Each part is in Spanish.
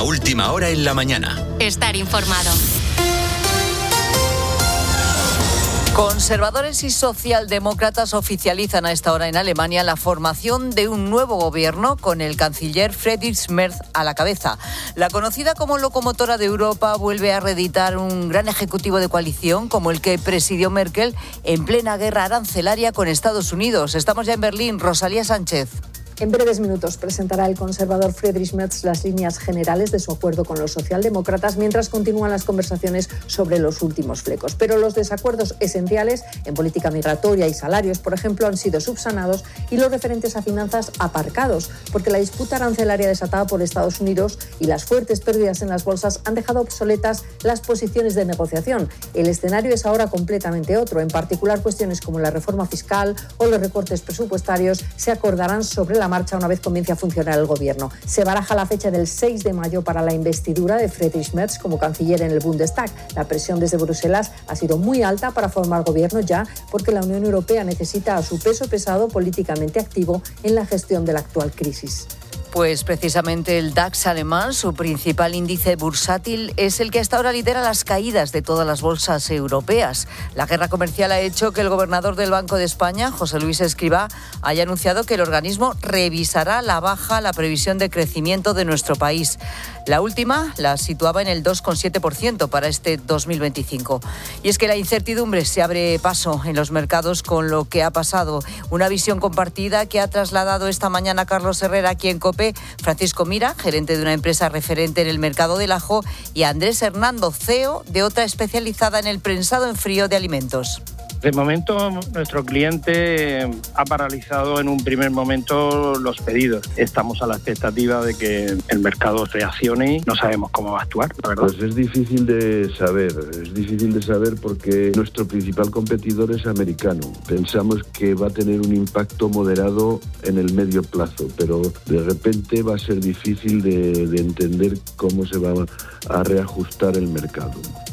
última hora en la mañana. Estar informado. Conservadores y socialdemócratas oficializan a esta hora en Alemania la formación de un nuevo gobierno con el canciller Friedrich Merz a la cabeza. La conocida como locomotora de Europa vuelve a reeditar un gran ejecutivo de coalición como el que presidió Merkel en plena guerra arancelaria con Estados Unidos. Estamos ya en Berlín. Rosalía Sánchez. En breves minutos presentará el conservador Friedrich Merz las líneas generales de su acuerdo con los socialdemócratas mientras continúan las conversaciones sobre los últimos flecos. Pero los desacuerdos esenciales en política migratoria y salarios, por ejemplo, han sido subsanados y los referentes a finanzas aparcados, porque la disputa arancelaria desatada por Estados Unidos y las fuertes pérdidas en las bolsas han dejado obsoletas las posiciones de negociación. El escenario es ahora completamente otro. En particular, cuestiones como la reforma fiscal o los recortes presupuestarios se acordarán sobre la marcha una vez comience a funcionar el gobierno. Se baraja la fecha del 6 de mayo para la investidura de Friedrich Merz como canciller en el Bundestag. La presión desde Bruselas ha sido muy alta para formar gobierno ya, porque la Unión Europea necesita a su peso pesado políticamente activo en la gestión de la actual crisis. Pues precisamente el DAX alemán, su principal índice bursátil, es el que hasta ahora lidera las caídas de todas las bolsas europeas. La guerra comercial ha hecho que el gobernador del Banco de España, José Luis Escrivá, haya anunciado que el organismo revisará a la baja la previsión de crecimiento de nuestro país. La última la situaba en el 2,7% para este 2025. Y es que la incertidumbre se abre paso en los mercados con lo que ha pasado. Una visión compartida que ha trasladado esta mañana Carlos Herrera aquí en COPE, Francisco Mira, gerente de una empresa referente en el mercado del ajo, y Andrés Hernando, CEO de otra especializada en el prensado en frío de alimentos. De momento, nuestro cliente ha paralizado en un primer momento los pedidos. Estamos a la expectativa de que el mercado reaccione y no sabemos cómo va a actuar, la verdad. Pues es difícil de saber porque nuestro principal competidor es americano. Pensamos que va a tener un impacto moderado en el medio plazo, pero de repente va a ser difícil de entender cómo se va a reajustar el mercado.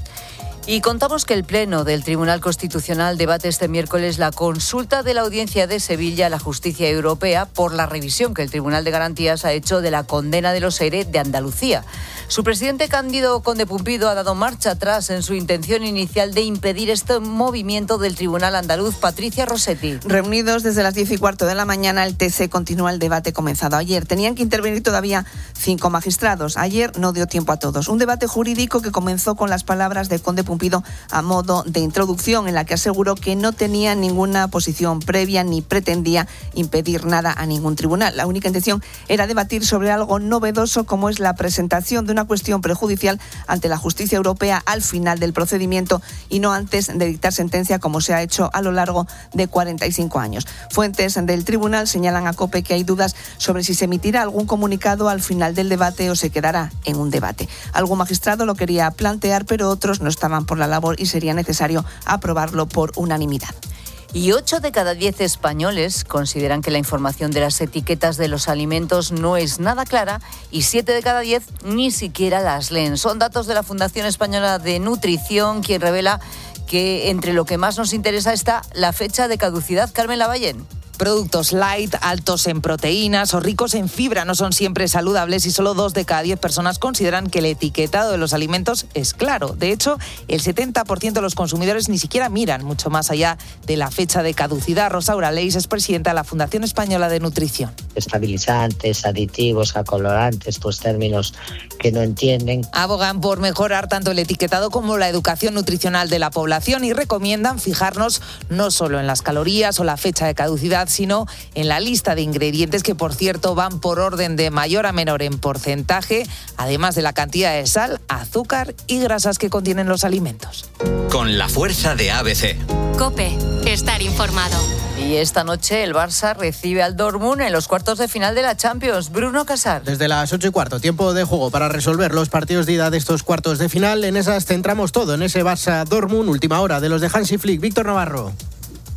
Y contamos que el Pleno del Tribunal Constitucional debate este miércoles la consulta de la Audiencia de Sevilla a la Justicia Europea por la revisión que el Tribunal de Garantías ha hecho de la condena de los ERE de Andalucía. Su presidente Cándido Conde Pumpido ha dado marcha atrás en su intención inicial de impedir este movimiento del Tribunal andaluz. Patricia Rossetti. Reunidos desde las 10:15 de la mañana, el TC continúa el debate comenzado ayer. Tenían que intervenir todavía 5 magistrados. Ayer no dio tiempo a todos. Un debate jurídico que comenzó con las palabras de Conde Pumpido a modo de introducción, en la que aseguró que no tenía ninguna posición previa ni pretendía impedir nada a ningún tribunal. La única intención era debatir sobre algo novedoso, como es la presentación de una cuestión prejudicial ante la justicia europea al final del procedimiento y no antes de dictar sentencia, como se ha hecho a lo largo de 45 años. Fuentes del tribunal señalan a COPE que hay dudas sobre si se emitirá algún comunicado al final del debate o se quedará en un debate. Algún magistrado lo quería plantear, pero otros no estaban por la labor y sería necesario aprobarlo por unanimidad. Y 8 de cada 10 españoles consideran que la información de las etiquetas de los alimentos no es nada clara y 7 de cada 10 ni siquiera las leen. Son datos de la Fundación Española de Nutrición, quien revela que entre lo que más nos interesa está la fecha de caducidad. Carmen Lavallén. Productos light, altos en proteínas o ricos en fibra no son siempre saludables y solo 2 de cada 10 personas consideran que el etiquetado de los alimentos es claro. De hecho, el 70% de los consumidores ni siquiera miran mucho más allá de la fecha de caducidad. Rosaura Leis es presidenta de la Fundación Española de Nutrición. Estabilizantes, aditivos, acolorantes, pues términos que no entienden. Abogan por mejorar tanto el etiquetado como la educación nutricional de la población y recomiendan fijarnos no solo en las calorías o la fecha de caducidad, sino en la lista de ingredientes que, por cierto, van por orden de mayor a menor en porcentaje, además de la cantidad de sal, azúcar y grasas que contienen los alimentos. Con la fuerza de ABC. COPE, estar informado. Y esta noche el Barça recibe al Dortmund en los cuartos de final de la Champions. Bruno Casar. Desde las 8:15, tiempo de juego para resolver los partidos de ida de estos cuartos de final. En esas centramos todo, en ese Barça-Dortmund, última hora de los de Hansi Flick. Víctor Navarro.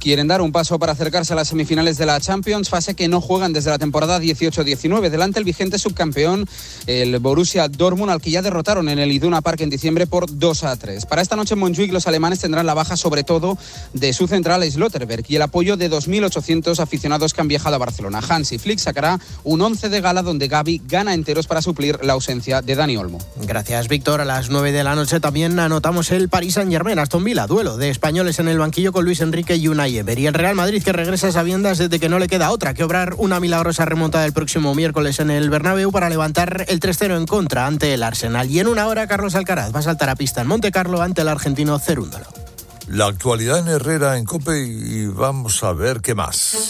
quieren dar un paso para acercarse a las semifinales de la Champions, fase que no juegan desde la temporada 18-19. Delante el vigente subcampeón, el Borussia Dortmund, al que ya derrotaron en el Iduna Park en diciembre por 2-3. Para esta noche en Montjuic los alemanes tendrán la baja sobre todo de su central Slotterberg y el apoyo de 2.800 aficionados que han viajado a Barcelona. Hansi Flick sacará un 11 de gala donde Gavi gana enteros para suplir la ausencia de Dani Olmo. Gracias, Víctor. A las 9 de la noche también anotamos el Paris Saint-Germain, Aston Villa, duelo de españoles en el banquillo con Luis Enrique y Unai Emery. Y el Real Madrid, que regresa a sabiendas desde que no le queda otra que obrar una milagrosa remontada el próximo miércoles en el Bernabéu para levantar el 3-0 en contra ante el Arsenal. Y en una hora Carlos Alcaraz va a saltar a pista en Montecarlo ante el argentino Cerúndolo. La actualidad en Herrera, en COPE, y vamos a ver qué más.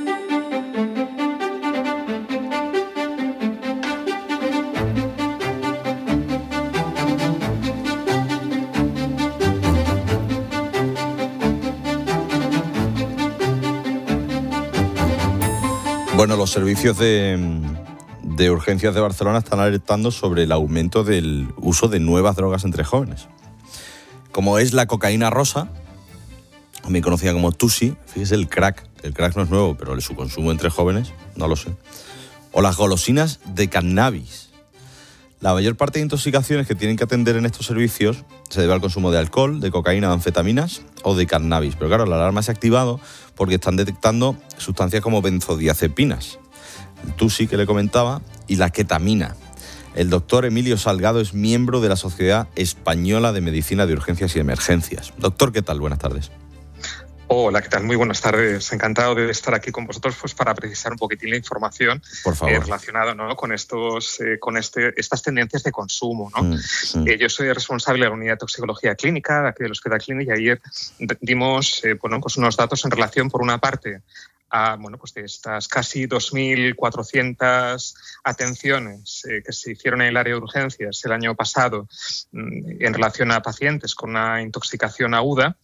Bueno, los servicios de urgencias de Barcelona están alertando sobre el aumento del uso de nuevas drogas entre jóvenes. Como es la cocaína rosa, también conocida como Tusi, fíjese el crack. El crack no es nuevo, pero su consumo entre jóvenes, no lo sé. O las golosinas de cannabis. La mayor parte de intoxicaciones que tienen que atender en estos servicios se debe al consumo de alcohol, de cocaína, de anfetaminas o de cannabis. Pero claro, la alarma se ha activado porque están detectando sustancias como benzodiazepinas, el Tusi que le comentaba, y la ketamina. El doctor Emilio Salgado es miembro de la Sociedad Española de Medicina de Urgencias y Emergencias. Doctor, ¿qué tal? Buenas tardes. Hola, ¿qué tal? Muy buenas tardes. Encantado de estar aquí con vosotros pues, para precisar un poquitín la información relacionada, ¿no? con estas tendencias de consumo, ¿no? Yo soy responsable de la unidad de toxicología clínica aquí del Hospital Clínic y ayer dimos pues unos datos en relación, por una parte, a pues de estas casi 2.400 atenciones que se hicieron en el área de urgencias el año pasado en relación a pacientes con una intoxicación aguda.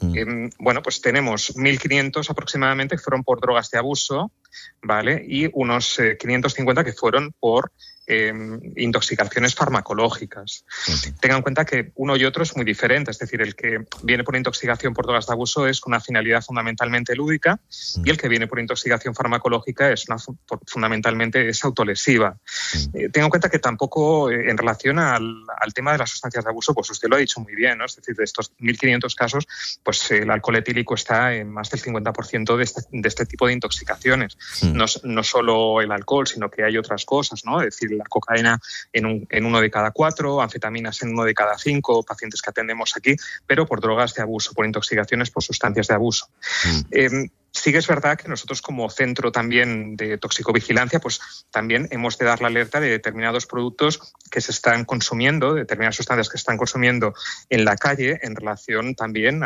Pues tenemos 1.500 aproximadamente que fueron por drogas de abuso, ¿vale? Y unos 550 que fueron por intoxicaciones farmacológicas. Tengan en cuenta que uno y otro es muy diferente, es decir, el que viene por intoxicación por drogas de abuso es con una finalidad fundamentalmente lúdica y el que viene por intoxicación farmacológica es fundamentalmente es autolesiva. Tengan en cuenta que tampoco en relación al tema de las sustancias de abuso, pues usted lo ha dicho muy bien, ¿no? Es decir, de estos 1.500 casos, pues el alcohol etílico está en más del 50% de este tipo de intoxicaciones. No solo el alcohol, sino que hay otras cosas, ¿no? Es decir, la cocaína en 1 de cada 4, anfetaminas en 1 de cada 5 pacientes que atendemos aquí, pero por drogas de abuso, por intoxicaciones por sustancias de abuso. Sí que es verdad que nosotros como centro también de toxicovigilancia, pues también hemos de dar la alerta de determinados productos que se están consumiendo, determinadas sustancias que se están consumiendo en la calle en relación también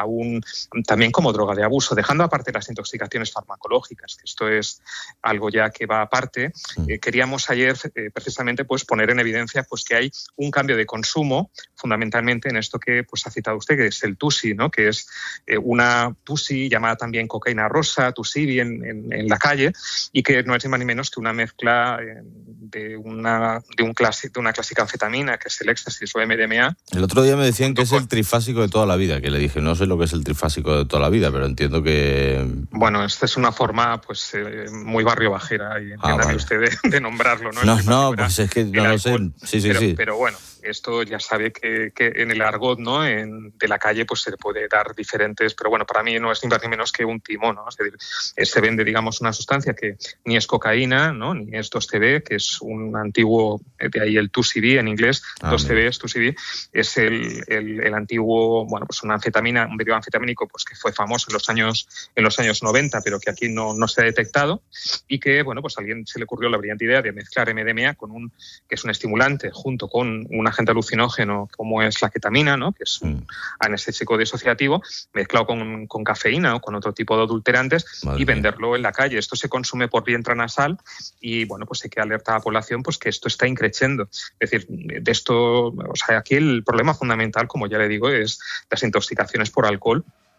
también como droga de abuso, dejando aparte las intoxicaciones farmacológicas, que esto es algo ya que va aparte. Queríamos ayer precisamente pues poner en evidencia pues que hay un cambio de consumo fundamentalmente en esto que pues ha citado usted, que es el Tusi, ¿no? Que es una Tusi llamada también cocaína rosa, Tusibi en la calle, y que no es ni más ni menos que una mezcla de una clásica anfetamina, que es el éxtasis o MDMA. El otro día me decían que es el trifásico de toda la vida, que le dije, no sé lo que es el trifásico de toda la vida, pero entiendo que... Bueno, esta es una forma pues muy barrio bajera, y entiéndame usted de nombrarlo, ¿no? No, pues es que no lo sé. Sí. Pero bueno, esto ya sabe que en el argot, ¿no? De la calle pues se puede dar diferentes, pero bueno, para mí no es ni más ni menos que un timo, ¿no? Es decir, se vende, digamos, una sustancia que ni es cocaína, ¿no? Ni es 2CB, que es un antiguo, de ahí el 2CB en inglés, 2CB es 2CB, es el antiguo, pues una anfetamina, un derivado anfetamínico pues que fue famoso en los años 90, pero que aquí no se ha detectado, y que, pues a alguien se le ocurrió la brillante idea de mezclar MDMA que es un estimulante, junto con un agente alucinógeno como es la ketamina, ¿no? Que es un anestésico disociativo, mezclado con cafeína o con otro tipo de adulterantes, y venderlo en la calle. Esto se consume por vía intranasal y pues hay que alertar a la población pues que esto está increciendo. Es decir, de esto, aquí el problema fundamental, como ya le digo, es las intoxicaciones por alcohol,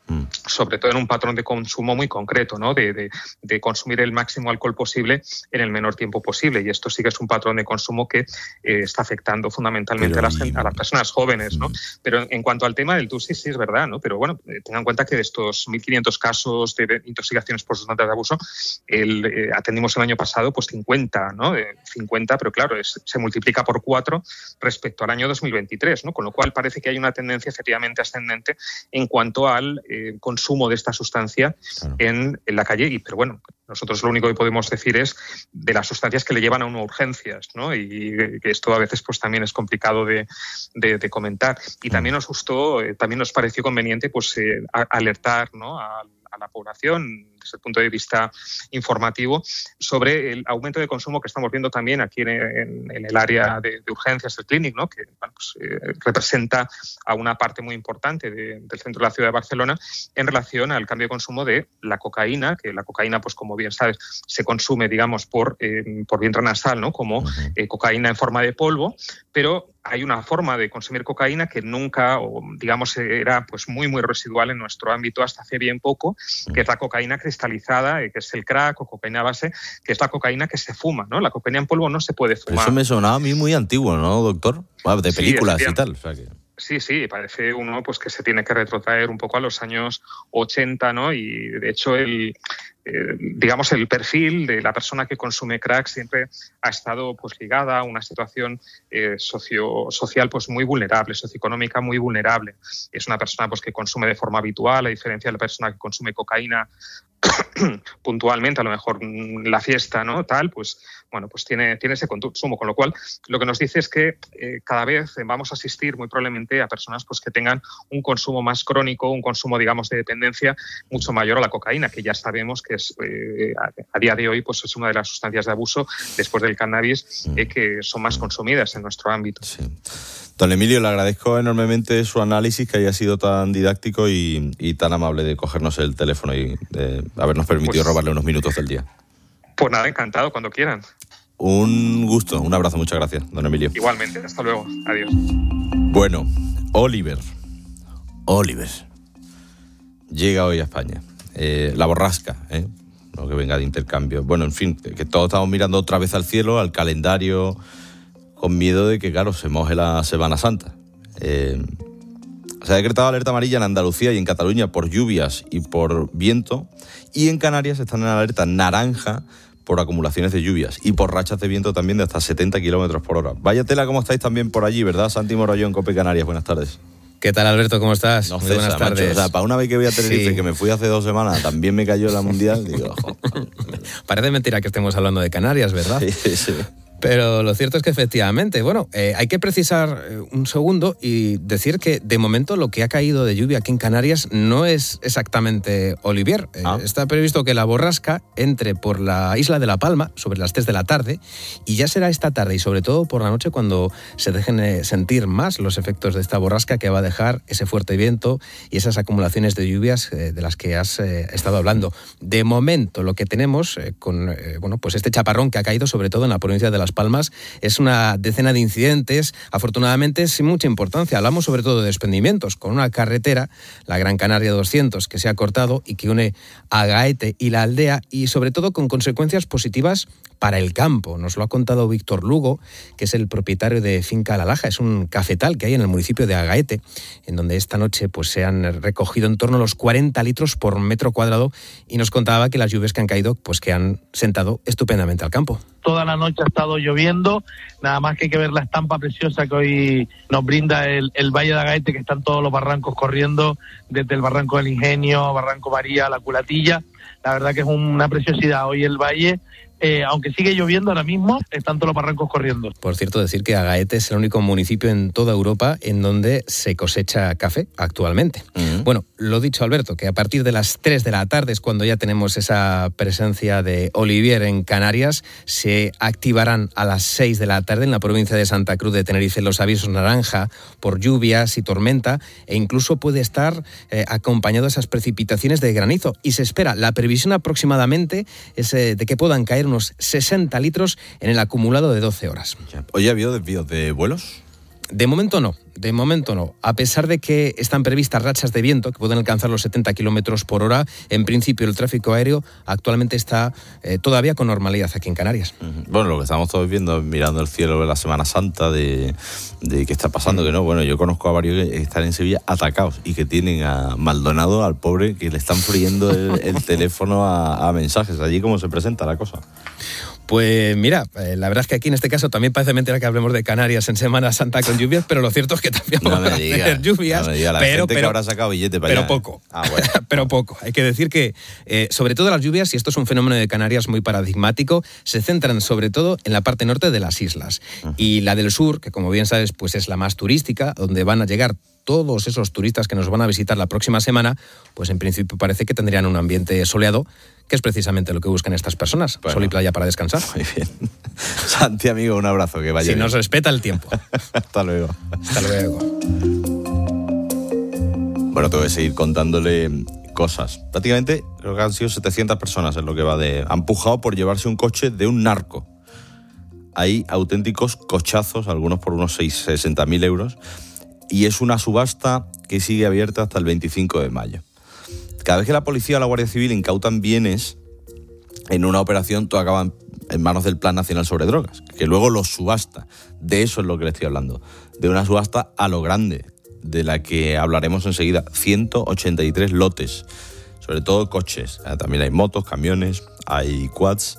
sobre todo en un patrón de consumo muy concreto, ¿no? De consumir el máximo alcohol posible en el menor tiempo posible. Y esto sí que es un patrón de consumo que está afectando fundamentalmente a las personas jóvenes, ¿no? Pero en cuanto al tema del TUC, sí es verdad, ¿no? Pero bueno, tengan en cuenta que de estos 1.500 casos de intoxicaciones por sustancias de abuso, atendimos el año pasado pues 50, ¿no? 50, pero claro, se multiplica por 4 respecto al año 2023, ¿no? Con lo cual parece que hay una tendencia efectivamente ascendente en cuanto al consumo de esta sustancia en la calle. Pero bueno, nosotros lo único que podemos decir es de las sustancias que le llevan a uno urgencias, ¿no? Y que esto a veces pues también es complicado de comentar. Y también nos gustó, también nos pareció conveniente pues alertar, ¿no? a la población desde el punto de vista informativo sobre el aumento de consumo que estamos viendo también aquí en el área de urgencias del Clínic, ¿no? Que pues, representa a una parte muy importante del centro de la ciudad de Barcelona en relación al cambio de consumo de la cocaína, que la cocaína, pues como bien sabes, se consume, digamos, por vía intranasal, ¿no? Como cocaína en forma de polvo, pero hay una forma de consumir cocaína que nunca, o digamos, era pues muy, muy residual en nuestro ámbito hasta hace bien poco, que es la cocaína cristalizada, que es el crack o cocaína base, que es la cocaína que se fuma, ¿no? La cocaína en polvo no se puede fumar. Eso me sonaba a mí muy antiguo, ¿no, doctor? De películas y tal. O sea que... Sí, parece uno pues que se tiene que retrotraer un poco a los años 80, ¿no? Y de hecho digamos el perfil de la persona que consume crack siempre ha estado pues ligada a una situación social pues muy vulnerable, socioeconómica muy vulnerable. Es una persona pues que consume de forma habitual, a diferencia de la persona que consume cocaína puntualmente, a lo mejor la fiesta, ¿no? Tal, pues bueno, pues tiene ese consumo, con lo cual lo que nos dice es que cada vez vamos a asistir muy probablemente a personas pues que tengan un consumo más crónico, un consumo, digamos, de dependencia mucho mayor a la cocaína, que ya sabemos que es a día de hoy pues es una de las sustancias de abuso después del cannabis que son más consumidas en nuestro ámbito. Sí. Don Emilio, le agradezco enormemente su análisis, que haya sido tan didáctico y tan amable de cogernos el teléfono y de habernos permitido robarle unos minutos del día. Pues nada, encantado, cuando quieran. Un gusto, un abrazo, muchas gracias, don Emilio. Igualmente, hasta luego, adiós. Bueno, Oliver llega hoy a España. La borrasca, no que venga de intercambio. Bueno, en fin, que todos estamos mirando otra vez al cielo, al calendario, con miedo de que, claro, se moje la Semana Santa. Se ha decretado alerta amarilla en Andalucía y en Cataluña por lluvias y por viento, y en Canarias están en alerta naranja por acumulaciones de lluvias y por rachas de viento también de hasta 70 kilómetros por hora. Vaya tela como estáis también por allí, ¿verdad? Santi Morollón, COPE Canarias, buenas tardes. ¿Qué tal, Alberto? ¿Cómo estás? Muy buenas tardes. Macho, o sea, para una vez que voy a Tenerife, que me fui hace 2 semanas, también me cayó la Mundial, digo, Parece mentira que estemos hablando de Canarias, ¿verdad? Sí. Pero lo cierto es que efectivamente, bueno, hay que precisar un segundo y decir que de momento lo que ha caído de lluvia aquí en Canarias no es exactamente Olivier. Está previsto que la borrasca entre por la isla de La Palma sobre las 3 de la tarde y ya será esta tarde y sobre todo por la noche cuando se dejen sentir más los efectos de esta borrasca que va a dejar ese fuerte viento y esas acumulaciones de lluvias de las que has estado hablando. De momento lo que tenemos con pues este chaparrón que ha caído sobre todo en la provincia de Las Palmas es una decena de incidentes, afortunadamente sin mucha importancia. Hablamos sobre todo de desprendimientos, con una carretera, la Gran Canaria 200, que se ha cortado y que une a Agaete y la aldea, y sobre todo con consecuencias positivas para el campo. Nos lo ha contado Víctor Lugo, que es el propietario de Finca La Laja. Es un cafetal que hay en el municipio de Agaete, en donde esta noche pues se han recogido en torno a los 40 litros por metro cuadrado, y nos contaba que las lluvias que han caído pues que han sentado estupendamente al campo. Toda la noche ha estado lloviendo, nada más que hay que ver la estampa preciosa que hoy nos brinda el Valle de Agaete, que están todos los barrancos corriendo, desde el Barranco del Ingenio, Barranco María, La Culatilla. La verdad que es una preciosidad hoy el valle. Aunque sigue lloviendo ahora mismo, están todos los barrancos corriendo. Por cierto, decir que Agaete es el único municipio en toda Europa en donde se cosecha café actualmente. Bueno, lo dicho, Alberto, que a partir de las 3 de la tarde es cuando ya tenemos esa presencia de Olivier en Canarias. Se activarán a las 6 de la tarde en la provincia de Santa Cruz de Tenerife los avisos naranja por lluvias y tormenta, e incluso puede estar acompañado de esas precipitaciones de granizo. Y se espera, la previsión aproximadamente es de que puedan caer unos 60 litros en el acumulado de 12 horas. ¿Hoy ha habido desvíos de vuelos? De momento no. A pesar de que están previstas rachas de viento que pueden alcanzar los 70 kilómetros por hora, en principio el tráfico aéreo actualmente está todavía con normalidad aquí en Canarias. Bueno, lo que estamos todos viendo, mirando el cielo de la Semana Santa, de qué está pasando, que no. Bueno, yo conozco a varios que están en Sevilla atacados y que tienen a Maldonado, al pobre, que le están friendo el teléfono a mensajes. Allí, ¿cómo se presenta la cosa? Pues mira, la verdad es que aquí en este caso también parece mentira que hablemos de Canarias en Semana Santa con lluvias, pero lo cierto es que también vamos a tener lluvias. No me diga, la gente que habrá sacado billete para pero allá. Poco. Bueno. Pero poco. Hay que decir que, sobre todo las lluvias, y esto es un fenómeno de Canarias muy paradigmático, se centran sobre todo en la parte norte de las islas. Y la del sur, que como bien sabes, pues es la más turística, donde van a llegar todos esos turistas que nos van a visitar la próxima semana, pues en principio parece que tendrían un ambiente soleado, que es precisamente lo que buscan estas personas. Bueno, sol y playa para descansar. Muy bien. Santi, amigo, un abrazo, que vaya si bien. Nos respeta el tiempo. Hasta luego. Hasta luego. Bueno, tengo que seguir contándole cosas. Prácticamente creo que han sido 700 personas en lo que va de... Han pujado por llevarse un coche de un narco. Hay auténticos cochazos, algunos por unos 60.000 euros. Y es una subasta que sigue abierta hasta el 25 de mayo. Cada vez que la policía o la Guardia Civil incautan bienes en una operación, todo acaba en manos del Plan Nacional sobre Drogas, que luego los subasta. De eso es lo que le estoy hablando. De una subasta a lo grande, de la que hablaremos enseguida. 183 lotes, sobre todo coches. También hay motos, camiones, hay quads.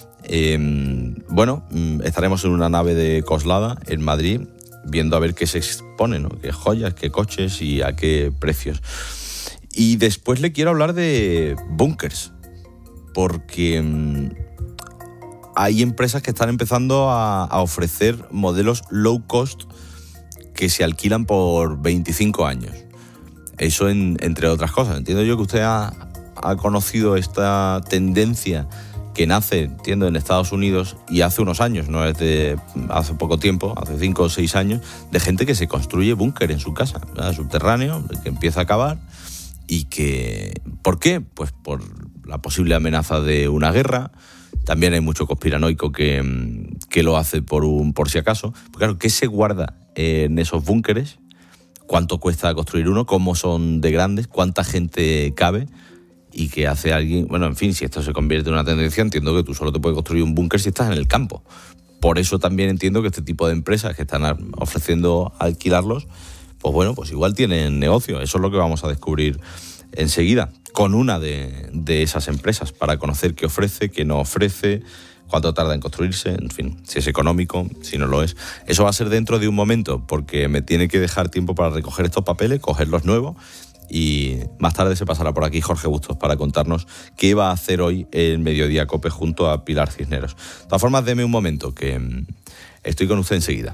Estaremos en una nave de Coslada, en Madrid, viendo a ver qué se expone, ¿no? Qué joyas, qué coches y a qué precios. Y después le quiero hablar de búnkers, porque hay empresas que están empezando a ofrecer modelos low cost que se alquilan por 25 años. Eso entre otras cosas. Entiendo yo que usted ha conocido esta tendencia que nace, entiendo, en Estados Unidos y hace unos años, no es de hace poco tiempo, hace 5 o 6 años, de gente que se construye búnker en su casa, ¿verdad? Subterráneo, que empieza a cavar y que... ¿Por qué? Pues por la posible amenaza de una guerra. También hay mucho conspiranoico que lo hace por si acaso. Porque claro, ¿qué se guarda en esos búnkeres? ¿Cuánto cuesta construir uno? ¿Cómo son de grandes? ¿Cuánta gente cabe? Y qué hace alguien... Bueno, en fin, si esto se convierte en una tendencia, entiendo que tú solo te puedes construir un búnker si estás en el campo. Por eso también entiendo que este tipo de empresas que están ofreciendo alquilarlos, pues bueno, pues igual tienen negocio. Eso es lo que vamos a descubrir enseguida con una de esas empresas, para conocer qué ofrece, qué no ofrece, cuánto tarda en construirse, en fin, si es económico, si no lo es. Eso va a ser dentro de un momento, porque me tiene que dejar tiempo para recoger estos papeles, cogerlos nuevos, y más tarde se pasará por aquí Jorge Bustos para contarnos qué va a hacer hoy en Mediodía Cope junto a Pilar Cisneros. De todas formas, deme un momento, que estoy con usted enseguida.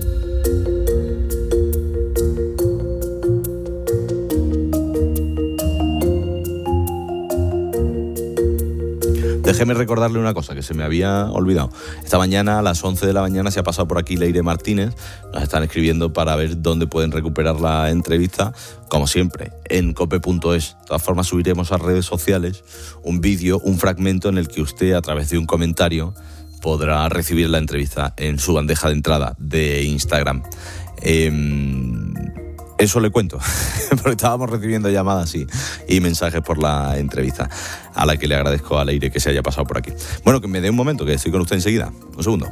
Déjeme recordarle una cosa que se me había olvidado. Esta mañana a las 11 de la mañana se ha pasado por aquí Leire Martínez. Nos están escribiendo para ver dónde pueden recuperar la entrevista. Como siempre, en cope.es. De todas formas, subiremos a redes sociales un vídeo, un fragmento en el que usted, a través de un comentario, podrá recibir la entrevista en su bandeja de entrada de Instagram. Eso le cuento, porque estábamos recibiendo llamadas y mensajes por la entrevista, a la que le agradezco a Leire que se haya pasado por aquí. Bueno, que me dé un momento, que estoy con usted enseguida. Un segundo.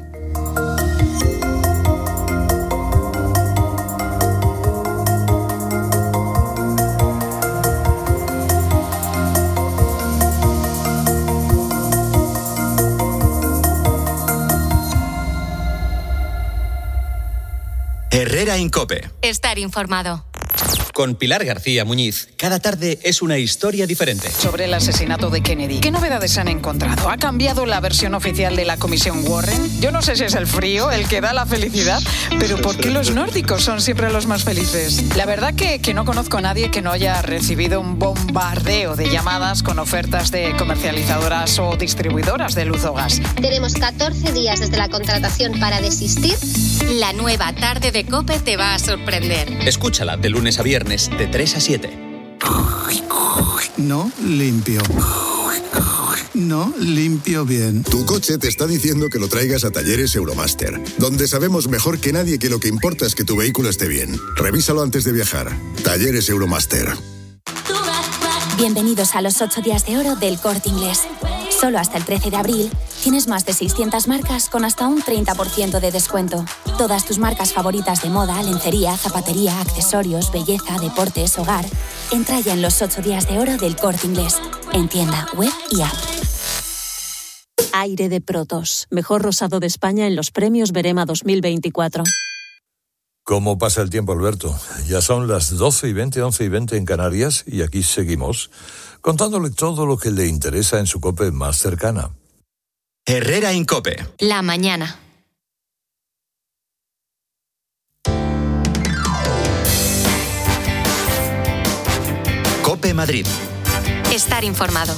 Herrera en COPE. Estar informado. Con Pilar García Muñiz. Cada tarde es una historia diferente. Sobre el asesinato de Kennedy, ¿qué novedades han encontrado? ¿Ha cambiado la versión oficial de la Comisión Warren? Yo no sé si es el frío el que da la felicidad, pero ¿por qué los nórdicos son siempre los más felices? La verdad que no conozco a nadie que no haya recibido un bombardeo de llamadas con ofertas de comercializadoras o distribuidoras de luz o gas. Tenemos 14 días desde la contratación para desistir. La nueva tarde de COPE te va a sorprender. Escúchala de lunes a viernes de 3 a 7. No limpio. No, limpio bien. Tu coche te está diciendo que lo traigas a Talleres Euromaster, donde sabemos mejor que nadie que lo que importa es que tu vehículo esté bien. Revísalo antes de viajar. Talleres Euromaster. Bienvenidos a los 8 días de oro del Corte Inglés. Solo hasta el 13 de abril tienes más de 600 marcas con hasta un 30% de descuento. Todas tus marcas favoritas de moda, lencería, zapatería, accesorios, belleza, deportes, hogar. Entra ya en los 8 días de oro del Corte Inglés. En tienda, web y app. Aire de Protos. Mejor rosado de España en los premios Berema 2024. ¿Cómo pasa el tiempo, Alberto? Ya son las 12:20, 11:20 en Canarias y aquí seguimos contándole todo lo que le interesa en su COPE más cercana. Herrera Incope. La mañana. COPE Madrid. Estar informado.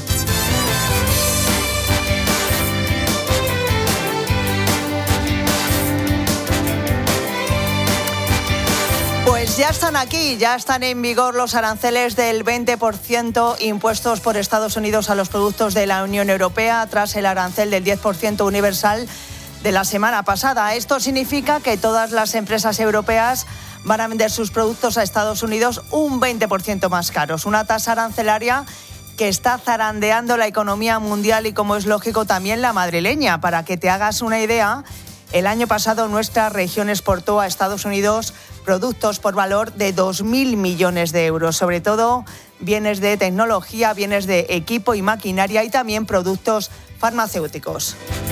Pues ya están aquí, ya están en vigor los aranceles del 20% impuestos por Estados Unidos a los productos de la Unión Europea tras el arancel del 10% universal de la semana pasada. Esto significa que todas las empresas europeas van a vender sus productos a Estados Unidos un 20% más caros. Una tasa arancelaria que está zarandeando la economía mundial y, como es lógico, también la madrileña. Para que te hagas una idea, el año pasado nuestra región exportó a Estados Unidos productos por valor de 2.000 millones de euros, sobre todo bienes de tecnología, bienes de equipo y maquinaria y también productos farmacéuticos.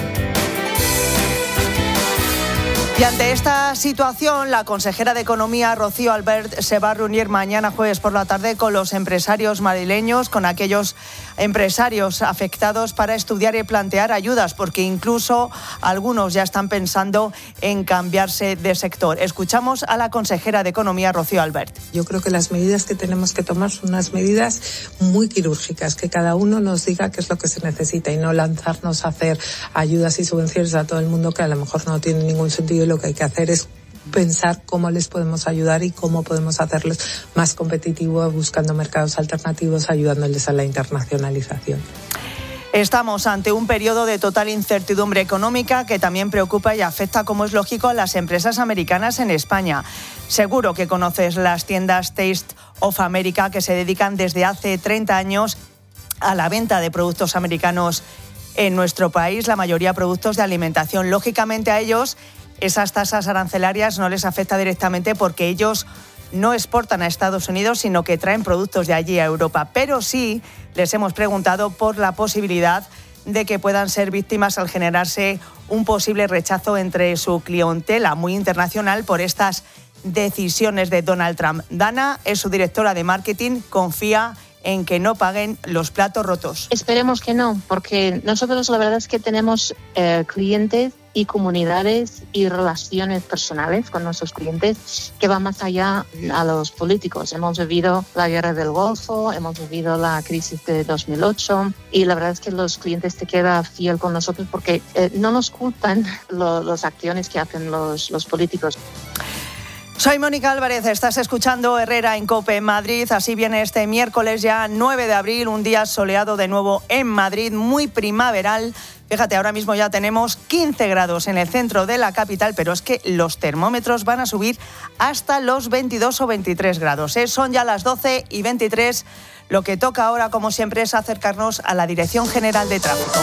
Y ante esta situación, la consejera de Economía, Rocío Albert, se va a reunir mañana jueves por la tarde con los empresarios madrileños, con aquellos empresarios afectados, para estudiar y plantear ayudas, porque incluso algunos ya están pensando en cambiarse de sector. Escuchamos a la consejera de Economía, Rocío Albert. Yo creo que las medidas que tenemos que tomar son unas medidas muy quirúrgicas, que cada uno nos diga qué es lo que se necesita y no lanzarnos a hacer ayudas y subvenciones a todo el mundo que a lo mejor no tiene ningún sentido. Lo que hay que hacer es pensar cómo les podemos ayudar y cómo podemos hacerles más competitivos, buscando mercados alternativos, ayudándoles a la internacionalización. Estamos ante un periodo de total incertidumbre económica que también preocupa y afecta, como es lógico, a las empresas americanas en España. Seguro que conoces las tiendas Taste of America, que se dedican desde hace 30 años a la venta de productos americanos en nuestro país, la mayoría productos de alimentación. Lógicamente a ellos esas tasas arancelarias no les afecta directamente porque ellos no exportan a Estados Unidos, sino que traen productos de allí a Europa. Pero sí les hemos preguntado por la posibilidad de que puedan ser víctimas al generarse un posible rechazo entre su clientela muy internacional por estas decisiones de Donald Trump. Dana es su directora de marketing, confía en que no paguen los platos rotos. Esperemos que no, porque nosotros la verdad es que tenemos clientes y comunidades y relaciones personales con nuestros clientes que van más allá a los políticos. Hemos vivido la guerra del Golfo, hemos vivido la crisis de 2008 y la verdad es que los clientes te quedan fiel con nosotros porque no nos culpan las acciones que hacen los políticos. Soy Mónica Álvarez, estás escuchando Herrera en COPE Madrid. Así viene este miércoles ya 9 de abril, un día soleado de nuevo en Madrid, muy primaveral. Fíjate, ahora mismo ya tenemos 15 grados en el centro de la capital, pero es que los termómetros van a subir hasta los 22 o 23 grados. Son ya las 12:23. Lo que toca ahora, como siempre, es acercarnos a la Dirección General de Tráfico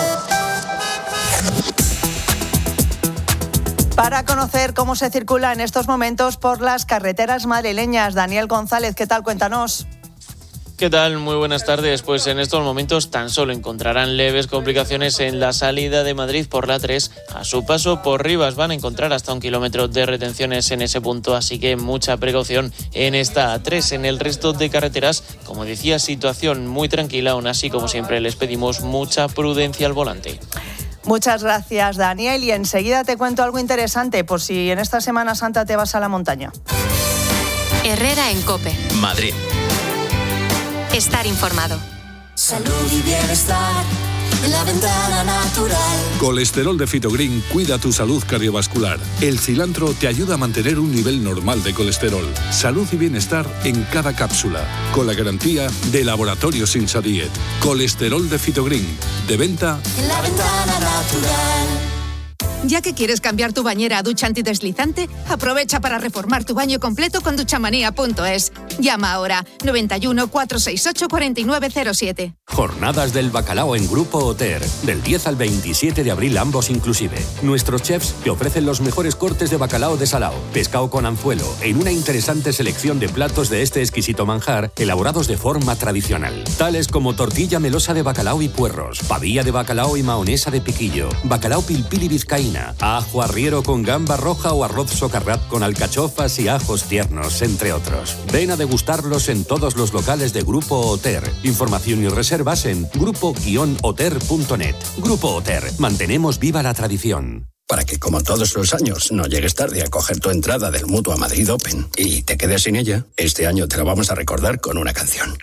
para conocer cómo se circula en estos momentos por las carreteras madrileñas. Daniel González, ¿qué tal? Cuéntanos. ¿Qué tal? Muy buenas tardes. Pues en estos momentos tan solo encontrarán leves complicaciones en la salida de Madrid por la 3. A su paso por Rivas van a encontrar hasta 1 kilómetro de retenciones en ese punto, así que mucha precaución en esta A3. En el resto de carreteras, como decía, situación muy tranquila. Aún así, como siempre, les pedimos mucha prudencia al volante. Muchas gracias, Daniel. Y enseguida te cuento algo interesante por si en esta Semana Santa te vas a la montaña. Herrera en COPE. Madrid. Estar informado. Salud y bienestar en la ventana natural. Colesterol de Fitogreen cuida tu salud cardiovascular. El cilantro te ayuda a mantener un nivel normal de colesterol. Salud y bienestar en cada cápsula. Con la garantía de Laboratorios Insadiet. Colesterol de Fitogreen. De venta en la ventana natural. Ya que quieres cambiar tu bañera a ducha antideslizante, aprovecha para reformar tu baño completo con duchamanía.es. Llama ahora 91 468 4907. Jornadas del bacalao en Grupo Oter, del 10 al 27 de abril ambos inclusive. Nuestros chefs te ofrecen los mejores cortes de bacalao de salao, pescado con anzuelo, en una interesante selección de platos de este exquisito manjar, elaborados de forma tradicional. Tales como tortilla melosa de bacalao y puerros, pavilla de bacalao y mahonesa de piquillo, bacalao pilpili vizcaína, ajo arriero con gamba roja o arroz socarrat con alcachofas y ajos tiernos, entre otros. Ven a degustarlos en todos los locales de Grupo Oter. Información y reservas en grupo-oter.net. Grupo Oter. Mantenemos viva la tradición. Para que, como todos los años, no llegues tarde a coger tu entrada del Mutua Madrid Open y te quedes sin ella, este año te lo vamos a recordar con una canción.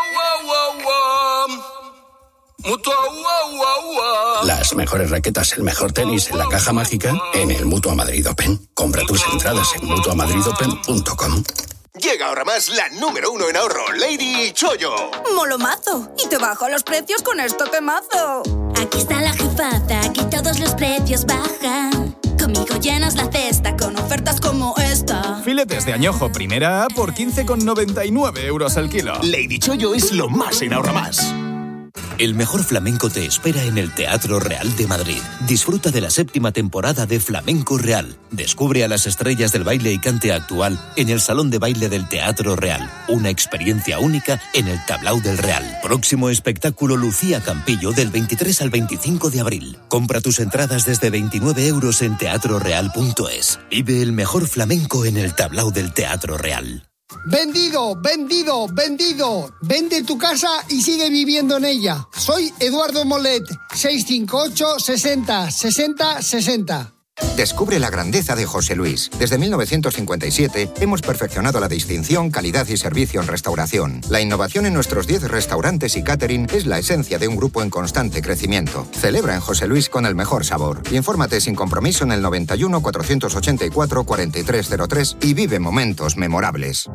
Las mejores raquetas, el mejor tenis en la caja mágica en el Mutua Madrid Open. Compra tus entradas en mutuamadridopen.com. Llega ahora más la número 1 en ahorro, Lady Chollo. ¡Molomazo! Y te bajo los precios con esto temazo. Aquí está la jefaza, aquí todos los precios bajan. Conmigo llenas la cesta con ofertas como esta. Filetes de añojo primera A por 15,99 € el kilo. Lady Chollo es lo más en ahorra más. El mejor flamenco te espera en el Teatro Real de Madrid. Disfruta de la 7ª temporada de Flamenco Real. Descubre a las estrellas del baile y cante actual en el Salón de Baile del Teatro Real. Una experiencia única en el Tablao del Real. Próximo espectáculo Lucía Campillo del 23 al 25 de abril. Compra tus entradas desde 29 € en teatroreal.es. Vive el mejor flamenco en el Tablao del Teatro Real. Vendido, vendido, vendido. Vende tu casa y sigue viviendo en ella. Soy Eduardo Molet, 658 60 60 60. Descubre la grandeza de José Luis. Desde 1957 hemos perfeccionado la distinción, calidad y servicio en restauración. La innovación en nuestros 10 restaurantes y catering es la esencia de un grupo en constante crecimiento. Celebra en José Luis con el mejor sabor. Infórmate sin compromiso en el 91 484 4303 y vive momentos memorables.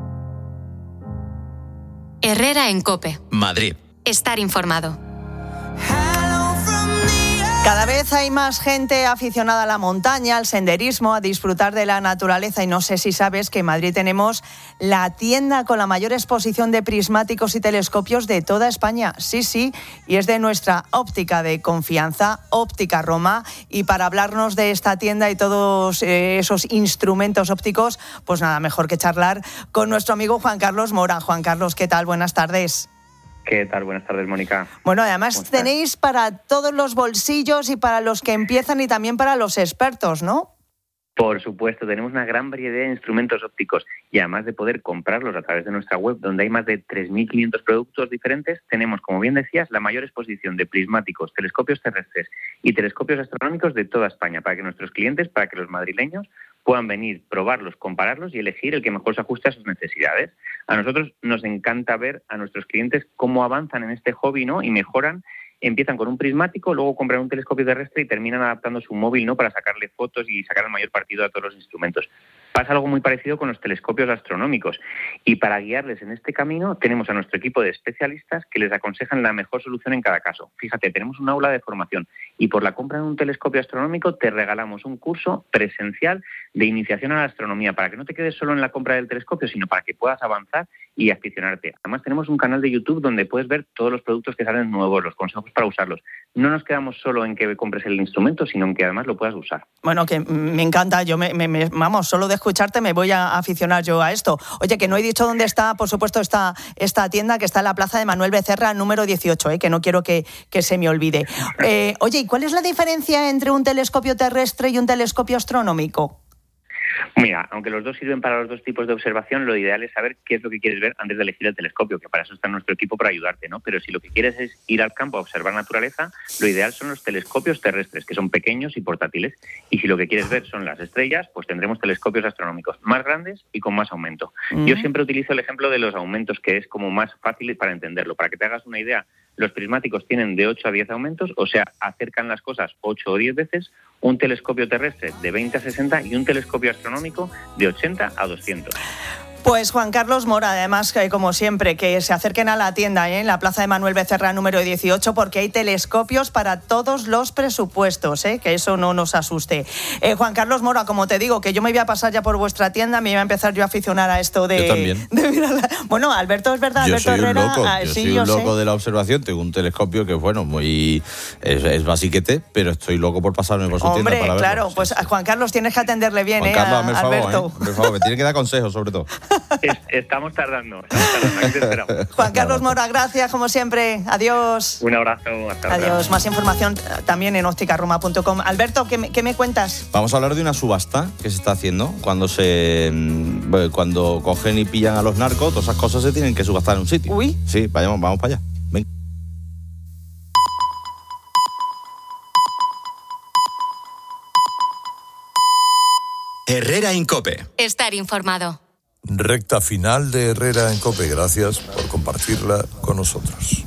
Herrera en COPE. Madrid. Estar informado. Cada vez hay más gente aficionada a la montaña, al senderismo, a disfrutar de la naturaleza. Y no sé si sabes que en Madrid tenemos la tienda con la mayor exposición de prismáticos y telescopios de toda España. Sí, y es de nuestra óptica de confianza, Óptica Roma. Y para hablarnos de esta tienda y todos esos instrumentos ópticos, pues nada mejor que charlar con nuestro amigo Juan Carlos Mora. Juan Carlos, ¿qué tal? Buenas tardes. ¿Qué tal? Buenas tardes, Mónica. Bueno, además tenéis para todos los bolsillos y para los que empiezan y también para los expertos, ¿no? Por supuesto, tenemos una gran variedad de instrumentos ópticos y además de poder comprarlos a través de nuestra web, donde hay más de 3.500 productos diferentes, tenemos, como bien decías, la mayor exposición de prismáticos, telescopios terrestres y telescopios astronómicos de toda España, para que nuestros clientes, para que los madrileños puedan venir, probarlos, compararlos y elegir el que mejor se ajuste a sus necesidades. A nosotros nos encanta ver a nuestros clientes cómo avanzan en este hobby, ¿no? Y mejoran. Empiezan con un prismático, luego compran un telescopio terrestre y terminan adaptando su móvil, ¿no?, para sacarle fotos y sacar el mayor partido a todos los instrumentos. Pasa algo muy parecido con los telescopios astronómicos. Y para guiarles en este camino tenemos a nuestro equipo de especialistas que les aconsejan la mejor solución en cada caso. Fíjate, tenemos un aula de formación y por la compra de un telescopio astronómico te regalamos un curso presencial de iniciación a la astronomía para que no te quedes solo en la compra del telescopio, sino para que puedas avanzar y aficionarte. Además tenemos un canal de YouTube donde puedes ver todos los productos que salen nuevos, los consejos para usarlos. No nos quedamos solo en que compres el instrumento, sino en que además lo puedas usar. Bueno, que me encanta. Yo vamos, solo de escucharte me voy a aficionar yo a esto. Oye, que no he dicho dónde está, por supuesto, esta tienda que está en la Plaza de Manuel Becerra, número 18, que no quiero que se me olvide. Oye, ¿y cuál es la diferencia entre un telescopio terrestre y un telescopio astronómico? Mira, aunque los dos sirven para los dos tipos de observación, lo ideal es saber qué es lo que quieres ver antes de elegir el telescopio, que para eso está nuestro equipo para ayudarte, ¿no? Pero si lo que quieres es ir al campo a observar naturaleza, lo ideal son los telescopios terrestres, que son pequeños y portátiles. Y si lo que quieres ver son las estrellas, pues tendremos telescopios astronómicos más grandes y con más aumento. Yo siempre utilizo el ejemplo de los aumentos, que es como más fácil para entenderlo. Para que te hagas una idea, Los prismáticos tienen de 8 a 10 aumentos, o sea, acercan las cosas 8 o 10 veces, un telescopio terrestre de 20 a 60 y un telescopio astronómico de 80 a 200. Pues Juan Carlos Mora, además, como siempre, que se acerquen a la tienda en la Plaza de Manuel Becerra número 18, porque hay telescopios para todos los presupuestos, que eso no nos asuste. Juan Carlos Mora, como te digo, que yo me voy a pasar ya por vuestra tienda, me iba a empezar yo a aficionar a esto de... Yo también. Bueno, Alberto, es verdad, yo Alberto soy Herrera... un loco, yo soy un loco de la observación, tengo un telescopio que, bueno, es basiquete, pero estoy loco por pasarme por su tienda para verlo. Hombre, claro, pues a Juan Carlos tienes que atenderle bien, Juan Carlos, a Alberto. Por favor, me tiene que dar consejos, sobre todo. Estamos tardando, aquí te esperamos. Juan Carlos Mora, gracias, como siempre. Adiós. Un abrazo, hasta luego. Adiós. Más información también en ópticaroma.com. Alberto, ¿qué me cuentas? Vamos a hablar de una subasta que se está haciendo cuando cogen y pillan a los narcos, todas esas cosas se tienen que subastar en un sitio. Uy. Sí, vamos para allá. Venga. Herrera en COPE. Estar informado. Recta final de Herrera en COPE. Gracias por compartirla con nosotros.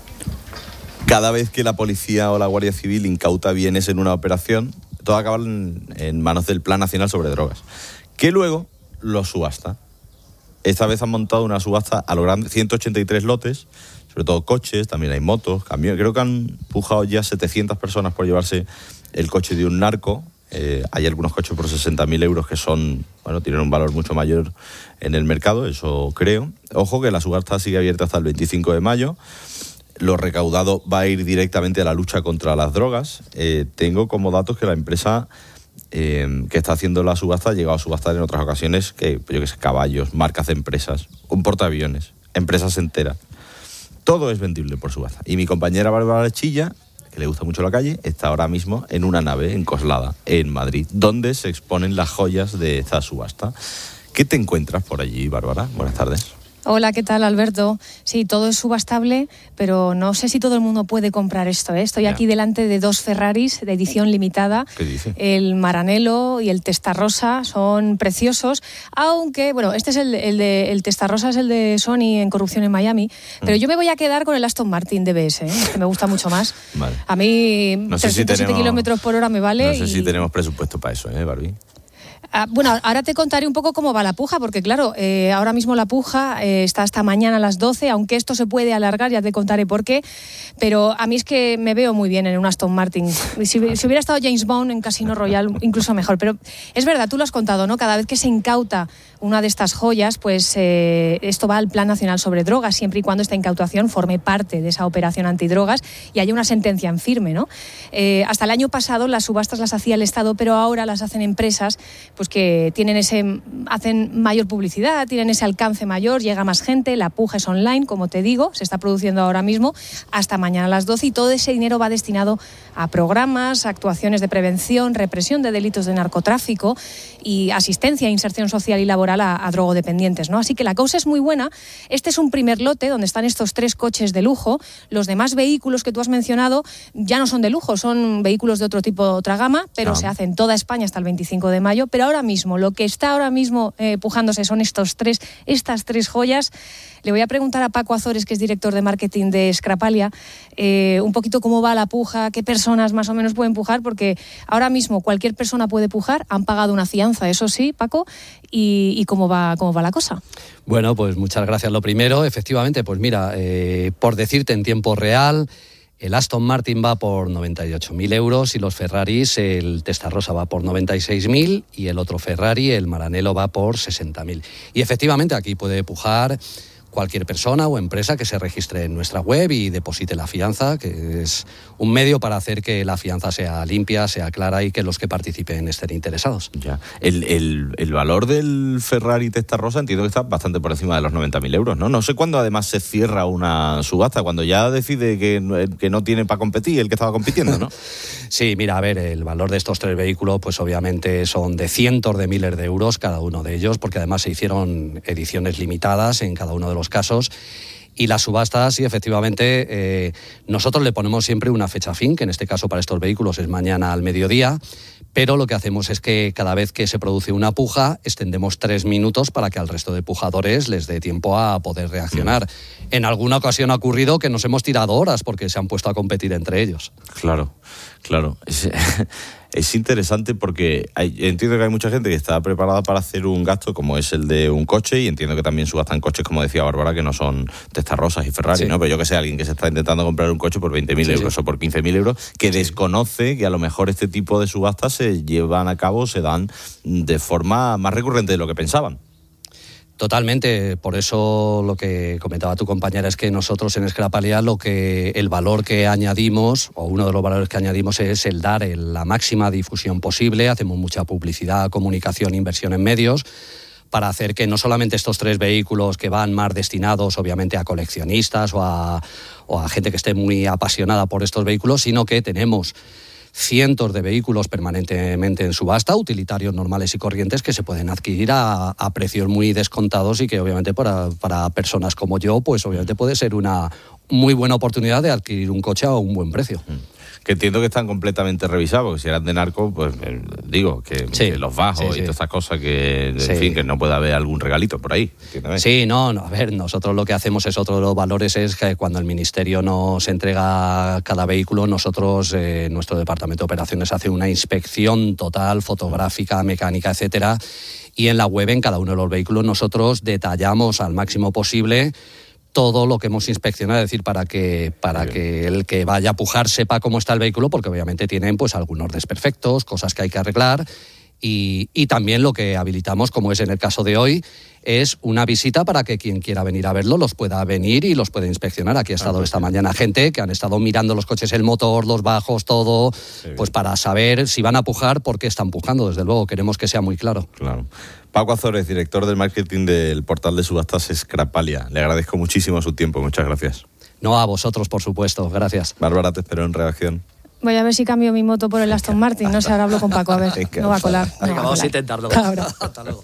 Cada vez que la policía o la Guardia Civil incauta bienes en una operación, todo acaba en manos del Plan Nacional sobre Drogas, que luego los subasta. Esta vez han montado una subasta a lo grande, 183 lotes, sobre todo coches, también hay motos, camiones. Creo que han pujado ya 700 personas por llevarse el coche de un narco. Hay algunos coches por 60.000 euros que tienen un valor mucho mayor en el mercado, eso creo. Ojo que la subasta sigue abierta hasta el 25 de mayo. Lo recaudado va a ir directamente a la lucha contra las drogas. Tengo como datos que la empresa que está haciendo la subasta ha llegado a subastar en otras ocasiones caballos, marcas de empresas, un portaaviones, empresas enteras. Todo es vendible por subasta. Y mi compañera Bárbara Lechilla, que le gusta mucho la calle, está ahora mismo en una nave en Coslada, en Madrid, donde se exponen las joyas de esta subasta. ¿Qué te encuentras por allí, Bárbara? Buenas tardes. Hola, ¿qué tal, Alberto? Sí, todo es subastable, pero no sé si todo el mundo puede comprar esto, ¿eh? Estoy aquí delante de 2 Ferraris de edición limitada. ¿Qué dice? El Maranello y el Testarossa son preciosos, aunque, bueno, este es el Testarossa es el de Sony en Corrupción en Miami, pero yo me voy a quedar con el Aston Martin DBS, que me gusta mucho más. Vale. A mí no sé 307 kilómetros por hora me vale. No sé si tenemos presupuesto para eso, Barbie. Bueno, ahora te contaré un poco cómo va la puja, porque claro, ahora mismo la puja está hasta mañana a las 12, aunque esto se puede alargar, ya te contaré por qué, pero a mí es que me veo muy bien en un Aston Martin. Si hubiera estado James Bond en Casino Royale, incluso mejor, pero es verdad, tú lo has contado, ¿no? Cada vez que se incauta una de estas joyas, pues esto va al Plan Nacional sobre Drogas, siempre y cuando esta incautación forme parte de esa operación antidrogas y haya una sentencia en firme, ¿no? Hasta el año pasado las subastas las hacía el Estado, pero ahora las hacen empresas pues que hacen mayor publicidad, tienen ese alcance mayor, llega más gente, la puja es online, como te digo, se está produciendo ahora mismo hasta mañana a las 12 y todo ese dinero va destinado a programas, actuaciones de prevención, represión de delitos de narcotráfico y asistencia e inserción social y laboral a drogodependientes, ¿no? Así que la causa es muy buena. Este es un primer lote donde están estos 3 coches de lujo. Los demás vehículos que tú has mencionado ya no son de lujo, son vehículos de otro tipo, otra gama, pero se hace en toda España hasta el 25 de mayo. Pero ahora mismo, lo que está ahora mismo pujándose son estas 3 joyas. Le voy a preguntar a Paco Azores, que es director de marketing de Scrapalia, un poquito cómo va la puja, qué personas más o menos pueden pujar, porque ahora mismo cualquier persona puede pujar, han pagado una fianza, eso sí, Paco, y cómo va la cosa. Bueno, pues muchas gracias. Lo primero, efectivamente, pues mira, por decirte en tiempo real, el Aston Martin va por 98.000 euros y los Ferraris, el Testarossa va por 96.000 y el otro Ferrari, el Maranello, va por 60.000. Y efectivamente aquí puede pujar cualquier persona o empresa que se registre en nuestra web y deposite la fianza, que es un medio para hacer que la fianza sea limpia, sea clara y que los que participen estén interesados. Ya. El valor del Ferrari Testarossa entiendo que está bastante por encima de los 90.000 euros, ¿no? No sé cuándo además se cierra una subasta, cuando ya decide que no tiene para competir el que estaba compitiendo, ¿no? Sí, mira, a ver, el valor de estos 3 vehículos pues obviamente son de cientos de miles de euros cada uno de ellos, porque además se hicieron ediciones limitadas en cada uno de los casos. Y las subastas, sí, efectivamente, nosotros le ponemos siempre una fecha fin, que en este caso para estos vehículos es mañana al mediodía, pero lo que hacemos es que cada vez que se produce una puja, extendemos 3 minutos para que al resto de pujadores les dé tiempo a poder reaccionar. En alguna ocasión ha ocurrido que nos hemos tirado horas porque se han puesto a competir entre ellos. Claro. Es interesante porque entiendo que hay mucha gente que está preparada para hacer un gasto como es el de un coche, y entiendo que también subastan coches, como decía Bárbara, que no son Testarrosas y Ferrari, sí, ¿no? Pero yo que sé, alguien que se está intentando comprar un coche por 20.000 euros o por 15.000 euros, que desconoce que a lo mejor este tipo de subastas se llevan a cabo, se dan de forma más recurrente de lo que pensaban. Totalmente, por eso lo que comentaba tu compañera es que nosotros en Scrapalia el valor que añadimos, o uno de los valores que añadimos, es el dar la máxima difusión posible. Hacemos mucha publicidad, comunicación, inversión en medios, para hacer que no solamente estos 3 vehículos que van más destinados obviamente a coleccionistas o a gente que esté muy apasionada por estos vehículos, sino que tenemos cientos de vehículos permanentemente en subasta, utilitarios normales y corrientes, que se pueden adquirir a precios muy descontados y que obviamente para personas como yo, pues obviamente puede ser una muy buena oportunidad de adquirir un coche a un buen precio. Que entiendo que están completamente revisados, porque si eran de narco, pues digo, que los bajos y todas estas cosas, que en fin, que no puede haber algún regalito por ahí. ¿Entiendes? Sí, no, a ver, nosotros lo que hacemos es otro de los valores, es que cuando el Ministerio nos entrega cada vehículo, nosotros, nuestro Departamento de Operaciones hace una inspección total, fotográfica, mecánica, etcétera, y en la web, en cada uno de los vehículos, nosotros detallamos al máximo posible todo lo que hemos inspeccionado, es decir, para que el que vaya a pujar sepa cómo está el vehículo, porque obviamente tienen pues algunos desperfectos, cosas que hay que arreglar, y también lo que habilitamos, como es en el caso de hoy, es una visita para que quien quiera venir a verlo los pueda venir y los pueda inspeccionar. Aquí ha estado esta mañana gente que han estado mirando los coches, el motor, los bajos, todo, pues para saber si van a pujar, por qué están pujando. Desde luego, queremos que sea muy claro. Claro. Paco Azores, director del marketing del portal de subastas Scrapalia. Le agradezco muchísimo su tiempo, muchas gracias. No, a vosotros, por supuesto, gracias. Bárbara, te espero en redacción. Voy a ver si cambio mi moto por el Aston Martin, no sé, ahora hablo con Paco, a ver, no va a colar. Venga, vamos a intentarlo. Hasta luego.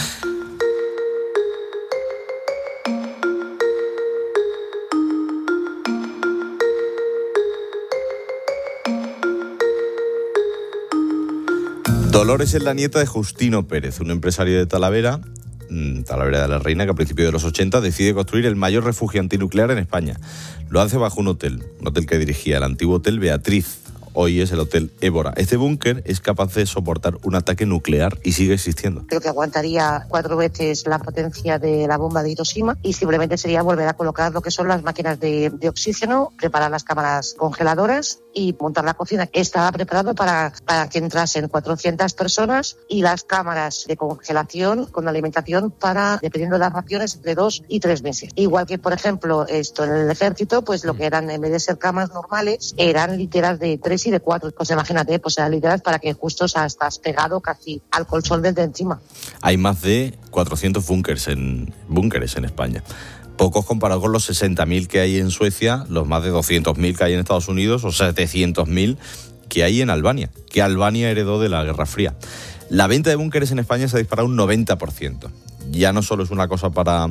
Dolores es la nieta de Justino Pérez, un empresario de Talavera de la Reina, que a principios de los 80 decide construir el mayor refugio antinuclear en España. Lo hace bajo un hotel que dirigía, el antiguo Hotel Beatriz. Hoy es el Hotel Évora. Este búnker es capaz de soportar un ataque nuclear y sigue existiendo. Creo que aguantaría 4 veces la potencia de la bomba de Hiroshima, y simplemente sería volver a colocar lo que son las máquinas de oxígeno, preparar las cámaras congeladoras y montar la cocina. Estaba preparado para que entrasen 400 personas, y las cámaras de congelación con alimentación para, dependiendo de las raciones, entre 2 y 3 meses. Igual que, por ejemplo, esto en el ejército, pues lo que eran, en vez de ser camas normales, eran literas de 3 y de 4. Pues imagínate, pues eran literas para que justo estás pegado casi al colchón desde encima. Hay más de 400 búnkeres en España. Pocos comparados con los 60.000 que hay en Suecia, los más de 200.000 que hay en Estados Unidos o 700.000 que hay en Albania, que Albania heredó de la Guerra Fría. La venta de búnkeres en España se ha disparado un 90%. Ya no solo es una cosa para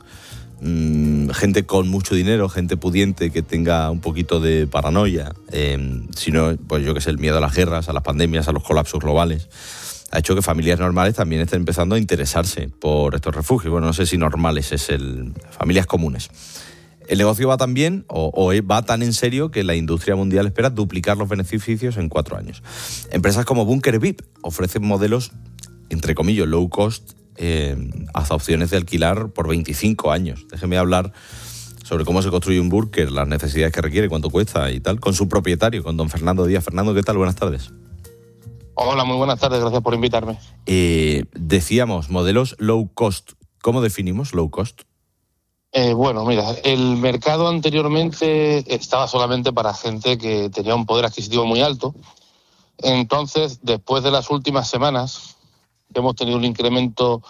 gente con mucho dinero, gente pudiente que tenga un poquito de paranoia, sino, pues yo que sé, el miedo a las guerras, a las pandemias, a los colapsos globales. Ha hecho que familias normales también estén empezando a interesarse por estos refugios. Bueno, no sé si normales, familias comunes. El negocio va tan bien, o va tan en serio, que la industria mundial espera duplicar los beneficios en 4 años. Empresas como Bunker VIP ofrecen modelos, entre comillas, low cost, hasta opciones de alquilar por 25 años. Déjeme hablar sobre cómo se construye un búnker, las necesidades que requiere, cuánto cuesta y tal, con su propietario, con don Fernando Díaz. Fernando, ¿qué tal? Buenas tardes. Hola, muy buenas tardes, gracias por invitarme. Decíamos, modelos low cost. ¿Cómo definimos low cost? Bueno, mira, el mercado anteriormente estaba solamente para gente que tenía un poder adquisitivo muy alto. Entonces, después de las últimas semanas, hemos tenido un incremento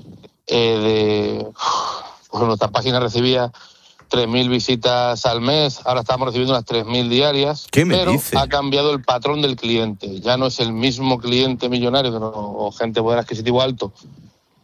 pues nuestra página recibía 3.000 visitas al mes, ahora estamos recibiendo unas 3.000 diarias. ¿Qué me pero dice? Ha cambiado el patrón del cliente. Ya no es el mismo cliente millonario o gente de poder adquisitivo alto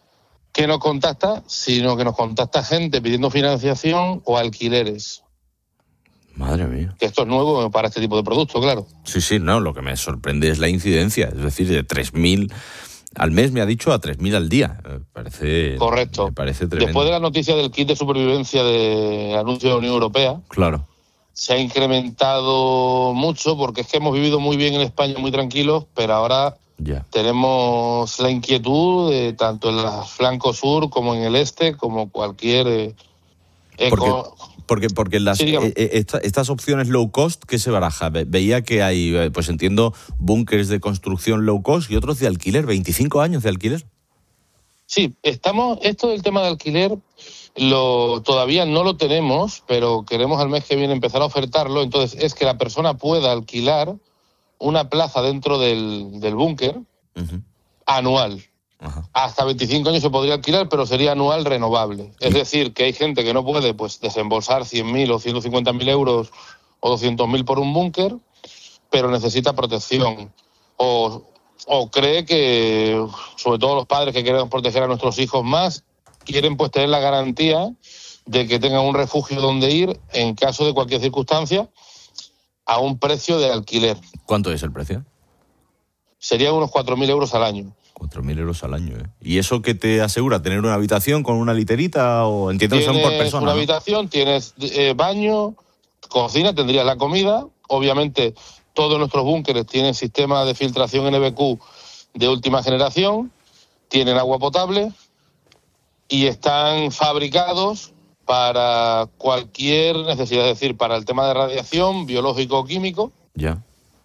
que nos contacta, sino que nos contacta gente pidiendo financiación o alquileres. Madre mía. Que esto es nuevo para este tipo de productos, claro. Sí, no, lo que me sorprende es la incidencia, es decir, de 3.000 al mes, me ha dicho, a 3.000 al día. Correcto. Me parece tremendo. Después de la noticia del kit de supervivencia de anuncio de la Unión Europea, claro, se ha incrementado mucho, porque es que hemos vivido muy bien en España, muy tranquilos, pero ahora tenemos la inquietud de, tanto en el flanco sur como en el este, como cualquier... Porque estas opciones low cost, ¿qué se baraja? Veía que hay, pues entiendo, búnkers de construcción low cost y otros de alquiler, 25 años de alquiler. Sí, esto del tema de alquiler todavía no lo tenemos, pero queremos al mes que viene empezar a ofertarlo. Entonces es que la persona pueda alquilar una plaza dentro del búnker anual. Hasta 25 años se podría alquilar, pero sería anual renovable. Es decir, que hay gente que no puede desembolsar 100.000 o 150.000 euros o 200.000 por un búnker, pero necesita protección. O cree que, sobre todo los padres que queremos proteger a nuestros hijos más, quieren tener la garantía de que tengan un refugio donde ir en caso de cualquier circunstancia a un precio de alquiler. ¿Cuánto es el precio? Serían unos 4.000 euros al año. 4.000 euros al año, ¿eh? ¿Y eso qué te asegura? ¿Tener una habitación con una literita? O entiendo que son por persona. Tienes una habitación, tienes baño, cocina, tendrías la comida. Obviamente, todos nuestros búnkeres tienen sistema de filtración NBQ de última generación, tienen agua potable y están fabricados para cualquier necesidad, es decir, para el tema de radiación, biológico o químico. Ya.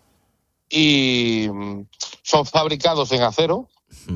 Y son fabricados en acero.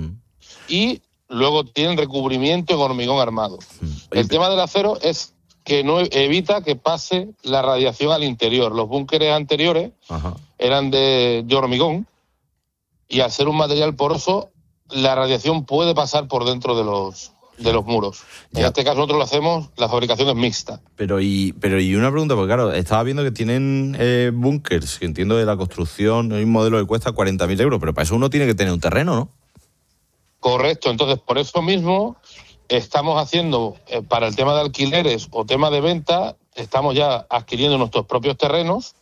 Y luego tienen recubrimiento en hormigón armado. El tema del acero es que no evita que pase la radiación al interior. Los búnkeres anteriores eran de hormigón y al ser un material poroso, la radiación puede pasar por dentro de los muros. En este caso nosotros lo hacemos, la fabricación es mixta. Pero y una pregunta, porque claro, estaba viendo que tienen búnkers, que entiendo de la construcción, hay un modelo que cuesta 40.000 euros, pero para eso uno tiene que tener un terreno, ¿no? Correcto, entonces por eso mismo estamos haciendo, para el tema de alquileres o tema de venta, estamos ya adquiriendo nuestros propios terrenos,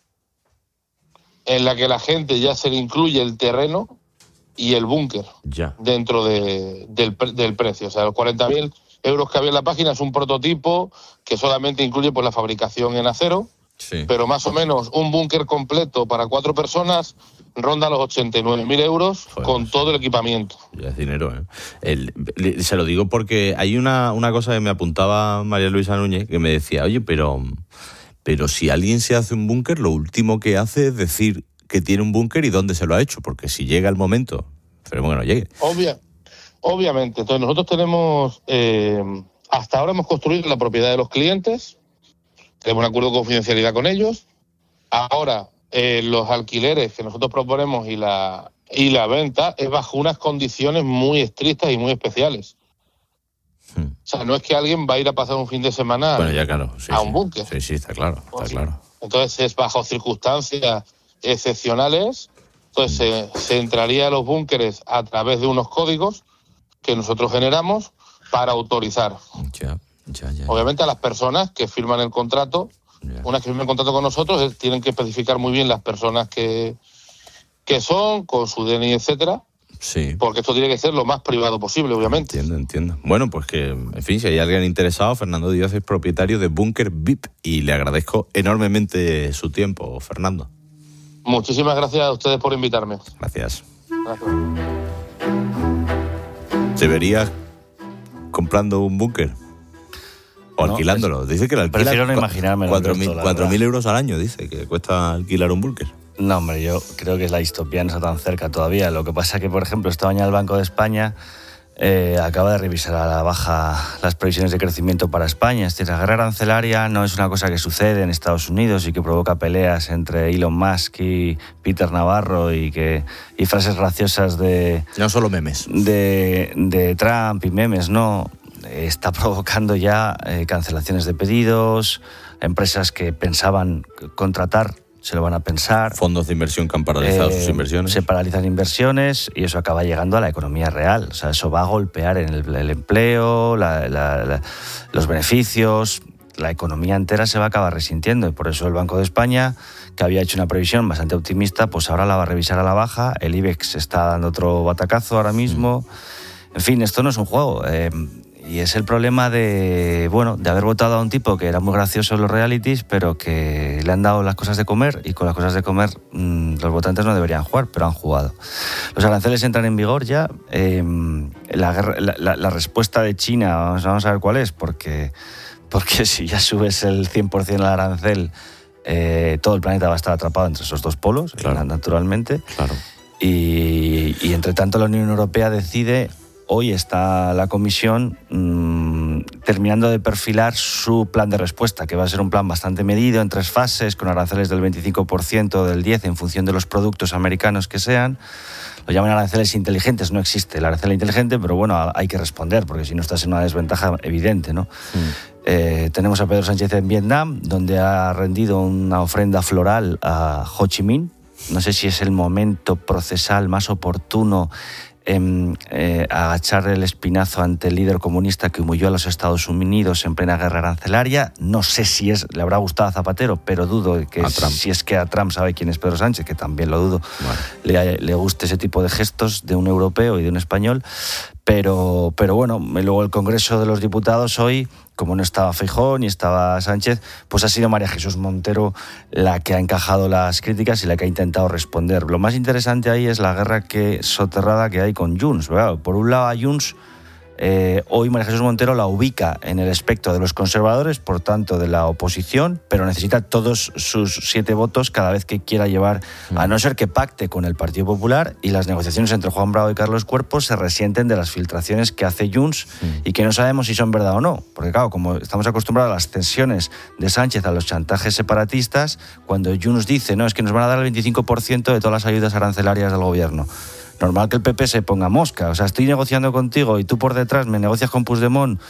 en la que la gente ya se le incluye el terreno y el búnker dentro del precio. O sea, los 40.000 euros que había en la página es un prototipo que solamente incluye la fabricación en acero, pero más o menos un búnker completo para 4 personas ronda los 89.000 euros con todo el equipamiento. Ya es dinero, ¿eh? Se lo digo porque hay una cosa que me apuntaba María Luisa Núñez, que me decía, oye, pero si alguien se hace un búnker, lo último que hace es decir que tiene un búnker y dónde se lo ha hecho, porque si llega el momento, esperemos que no llegue. Obviamente. Entonces nosotros tenemos, hasta ahora hemos construido la propiedad de los clientes, tenemos un acuerdo de confidencialidad con ellos. Ahora, los alquileres que nosotros proponemos y la venta es bajo unas condiciones muy estrictas y muy especiales. O sea, no es que alguien va a ir a pasar un fin de semana a un búnker. Sí, está claro, está claro. Entonces es bajo circunstancias excepcionales. Entonces se entraría a los búnkeres a través de unos códigos que nosotros generamos para autorizar. Obviamente a las personas que firman el contrato, una vez que firman el contrato con nosotros, tienen que especificar muy bien las personas que son, con su DNI, etcétera. Sí. Porque esto tiene que ser lo más privado posible, obviamente. Entiendo. Bueno, pues que, en fin, si hay alguien interesado, Fernando Díaz es propietario de Búnker VIP y le agradezco enormemente su tiempo, Fernando. Muchísimas gracias a ustedes por invitarme. Gracias. ¿Te verías comprando un búnker? O alquilándolo. Dice que lo alquila. Prefiero no imaginármelo. 4.000 euros al año, dice, que cuesta alquilar un búnker. No, hombre, yo creo que la distopía no está tan cerca todavía. Lo que pasa es que, por ejemplo, esta mañana el Banco de España acaba de revisar a la baja las previsiones de crecimiento para España. Es decir, la guerra arancelaria no es una cosa que sucede en Estados Unidos y que provoca peleas entre Elon Musk y Peter Navarro y frases graciosas de... No solo memes. De Trump y memes, no. Está provocando ya cancelaciones de pedidos, empresas que pensaban contratar se lo van a pensar. Fondos de inversión que han paralizado sus inversiones. Se paralizan inversiones y eso acaba llegando a la economía real. O sea, eso va a golpear en el empleo, los beneficios. La economía entera se va a acabar resintiendo y por eso el Banco de España, que había hecho una previsión bastante optimista, pues ahora la va a revisar a la baja. El IBEX está dando otro batacazo ahora mismo. En fin, esto no es un juego. Y es el problema de haber votado a un tipo que era muy gracioso en los realities, pero que le han dado las cosas de comer y con las cosas de comer los votantes no deberían jugar, pero han jugado. Los aranceles entran en vigor ya. La respuesta de China, vamos a ver cuál es, porque si ya subes el 100% al arancel, todo el planeta va a estar atrapado entre esos dos polos, claro, naturalmente. Claro. Y entre tanto la Unión Europea decide. Hoy está la Comisión terminando de perfilar su plan de respuesta, que va a ser un plan bastante medido en 3 fases, con aranceles del 25%, del 10% en función de los productos americanos que sean. Lo llaman aranceles inteligentes, no existe el arancel inteligente, pero bueno, hay que responder, porque si no estás en una desventaja evidente, ¿no? Tenemos a Pedro Sánchez en Vietnam, donde ha rendido una ofrenda floral a Ho Chi Minh. No sé si es el momento procesal más oportuno agachar el espinazo ante el líder comunista que humilló a los Estados Unidos en plena guerra arancelaria. No sé si le habrá gustado a Zapatero, pero dudo de que si es que a Trump sabe quién es Pedro Sánchez, que también lo dudo, le guste ese tipo de gestos de un europeo y de un español. Pero bueno, luego el Congreso de los Diputados hoy, como no estaba Feijóo ni estaba Sánchez, pues ha sido María Jesús Montero la que ha encajado las críticas y la que ha intentado responder. Lo más interesante ahí es la guerra soterrada que hay con Junts. Por un lado a Junts, hoy María Jesús Montero la ubica en el espectro de los conservadores, por tanto de la oposición, pero necesita todos sus 7 votos cada vez que quiera llevar, a no ser que pacte con el Partido Popular, y las negociaciones entre Juan Bravo y Carlos Cuerpo se resienten de las filtraciones que hace Junts y que no sabemos si son verdad o no, porque claro, como estamos acostumbrados a las tensiones de Sánchez, a los chantajes separatistas, cuando Junts dice, no, es que nos van a dar el 25% de todas las ayudas arancelarias del gobierno. Normal que el PP se ponga mosca. O sea, estoy negociando contigo y tú por detrás me negocias con Puigdemont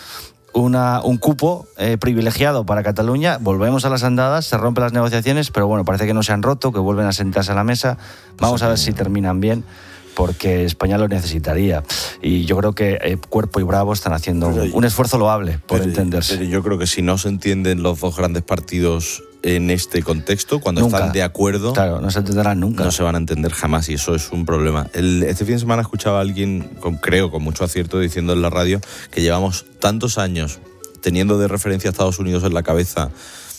un cupo privilegiado para Cataluña. Volvemos a las andadas, se rompen las negociaciones, pero bueno, parece que no se han roto, que vuelven a sentarse a la mesa. Vamos a ver si terminan bien, porque España lo necesitaría. Y yo creo que Cuerpo y Bravo están haciendo un esfuerzo loable por entenderse. Pero yo creo que si no se entienden los dos grandes partidos en este contexto, cuando están de acuerdo, claro, no se entenderán nunca. No se van a entender jamás, y eso es un problema. Este fin de semana escuchaba a alguien, creo con mucho acierto, diciendo en la radio que llevamos tantos años teniendo de referencia a Estados Unidos en la cabeza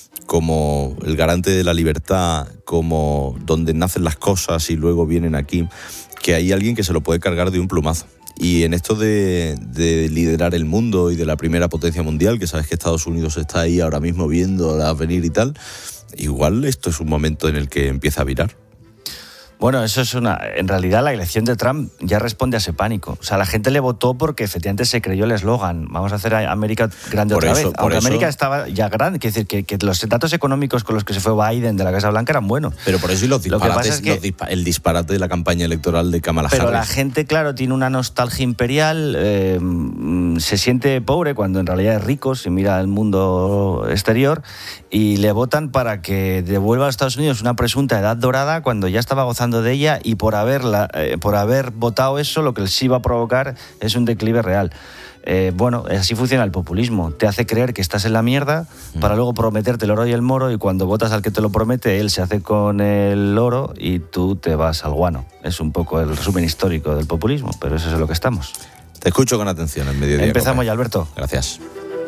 como el garante de la libertad, como donde nacen las cosas y luego vienen aquí, que hay alguien que se lo puede cargar de un plumazo. Y en esto de liderar el mundo y de la primera potencia mundial, que sabes que Estados Unidos está ahí ahora mismo viéndola venir y tal, igual esto es un momento en el que empieza a virar. Bueno, eso es en realidad la elección de Trump ya responde a ese pánico. O sea, la gente le votó porque efectivamente se creyó el eslogan, vamos a hacer a América grande otra vez. Aunque América estaba ya grande, quiere decir que los datos económicos con los que se fue Biden de la Casa Blanca eran buenos. Pero por eso y los disparates, el disparate de la campaña electoral de Kamala Harris. Pero la gente, claro, tiene una nostalgia imperial, se siente pobre cuando en realidad es rico, si mira el mundo exterior, y le votan para que devuelva a Estados Unidos una presunta edad dorada cuando ya estaba gozando de ella, y por haber votado eso, lo que sí va a provocar es un declive real. Bueno, así funciona el populismo. Te hace creer que estás en la mierda para luego prometerte el oro y el moro, y cuando votas al que te lo promete, él se hace con el oro y tú te vas al guano. Es un poco el resumen histórico del populismo, pero eso es en lo que estamos. Te escucho con atención en Mediodía. Empezamos ya, Alberto. Gracias.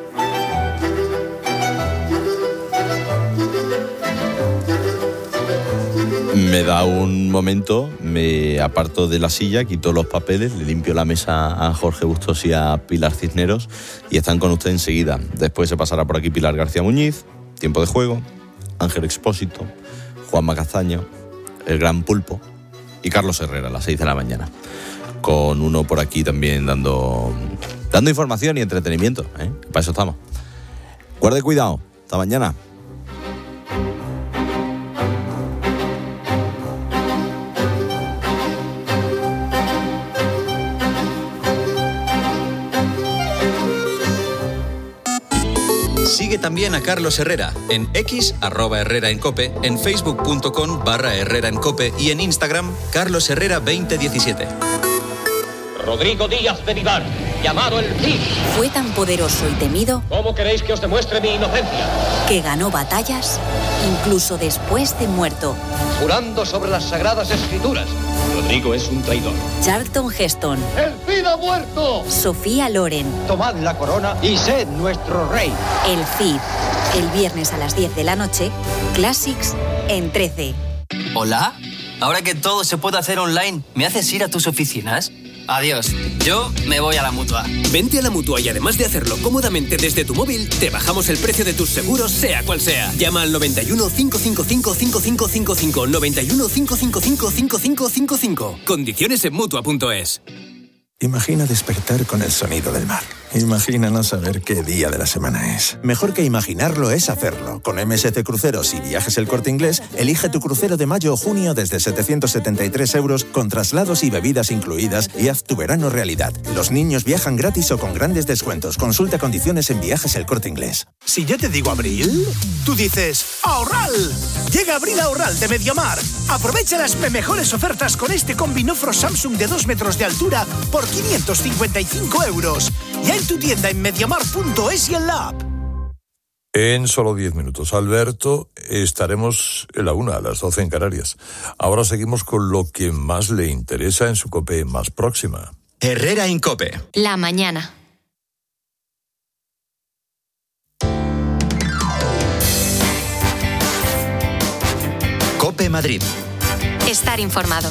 Me da un momento, me aparto de la silla, quito los papeles, le limpio la mesa a Jorge Bustos y a Pilar Cisneros, y están con usted enseguida. Después se pasará por aquí Pilar García Muñiz, Tiempo de Juego, Ángel Expósito, Juanma Castaño, El Gran Pulpo y Carlos Herrera a las 6 de la mañana. Con uno por aquí también dando información y entretenimiento, ¿eh? Para eso estamos. Guarde cuidado. Hasta mañana. Sigue también a Carlos Herrera en X, @HerreraEnCope, en facebook.com/HerreraEnCope y en Instagram, carlosherrera2017. Rodrigo Díaz de Vivar, llamado el Cid. Fue tan poderoso y temido. ¿Cómo queréis que os demuestre mi inocencia? Que ganó batallas incluso después de muerto. Jurando sobre las sagradas escrituras. Rodrigo es un traidor. Charlton Heston. ¡El Cid ha muerto! Sofía Loren. Tomad la corona y sed nuestro rey. El Cid. El viernes a las 10 de la noche. Classics en 13. ¿Hola? Ahora que todo se puede hacer online, ¿me haces ir a tus oficinas? Adiós, yo me voy a la Mutua. Vente a la Mutua y además de hacerlo cómodamente desde tu móvil, te bajamos el precio de tus seguros, sea cual sea. Llama al 91 555 5555. 91 555 5555. Condiciones en Mutua.es. Imagina despertar con el sonido del mar. Imagina no saber qué día de la semana es. Mejor que imaginarlo es hacerlo. Con MSC Cruceros y Viajes El Corte Inglés, elige tu crucero de mayo o junio desde 773 euros con traslados y bebidas incluidas y haz tu verano realidad. Los niños viajan gratis o con grandes descuentos. Consulta condiciones en Viajes El Corte Inglés. Si yo te digo abril, tú dices ¡Ahorral! Llega Abril a Ahorral de Mediamar. Aprovecha las mejores ofertas con este combinofro Samsung de 2 metros de altura por 555 euros. Ya en tu tienda en mediamar.es y en la app. En solo 10 minutos, Alberto, estaremos en la 1, a las 12 en Canarias. Ahora seguimos con lo que más le interesa en su COPE más próxima. Herrera en COPE. La mañana. COPE Madrid. Estar informado.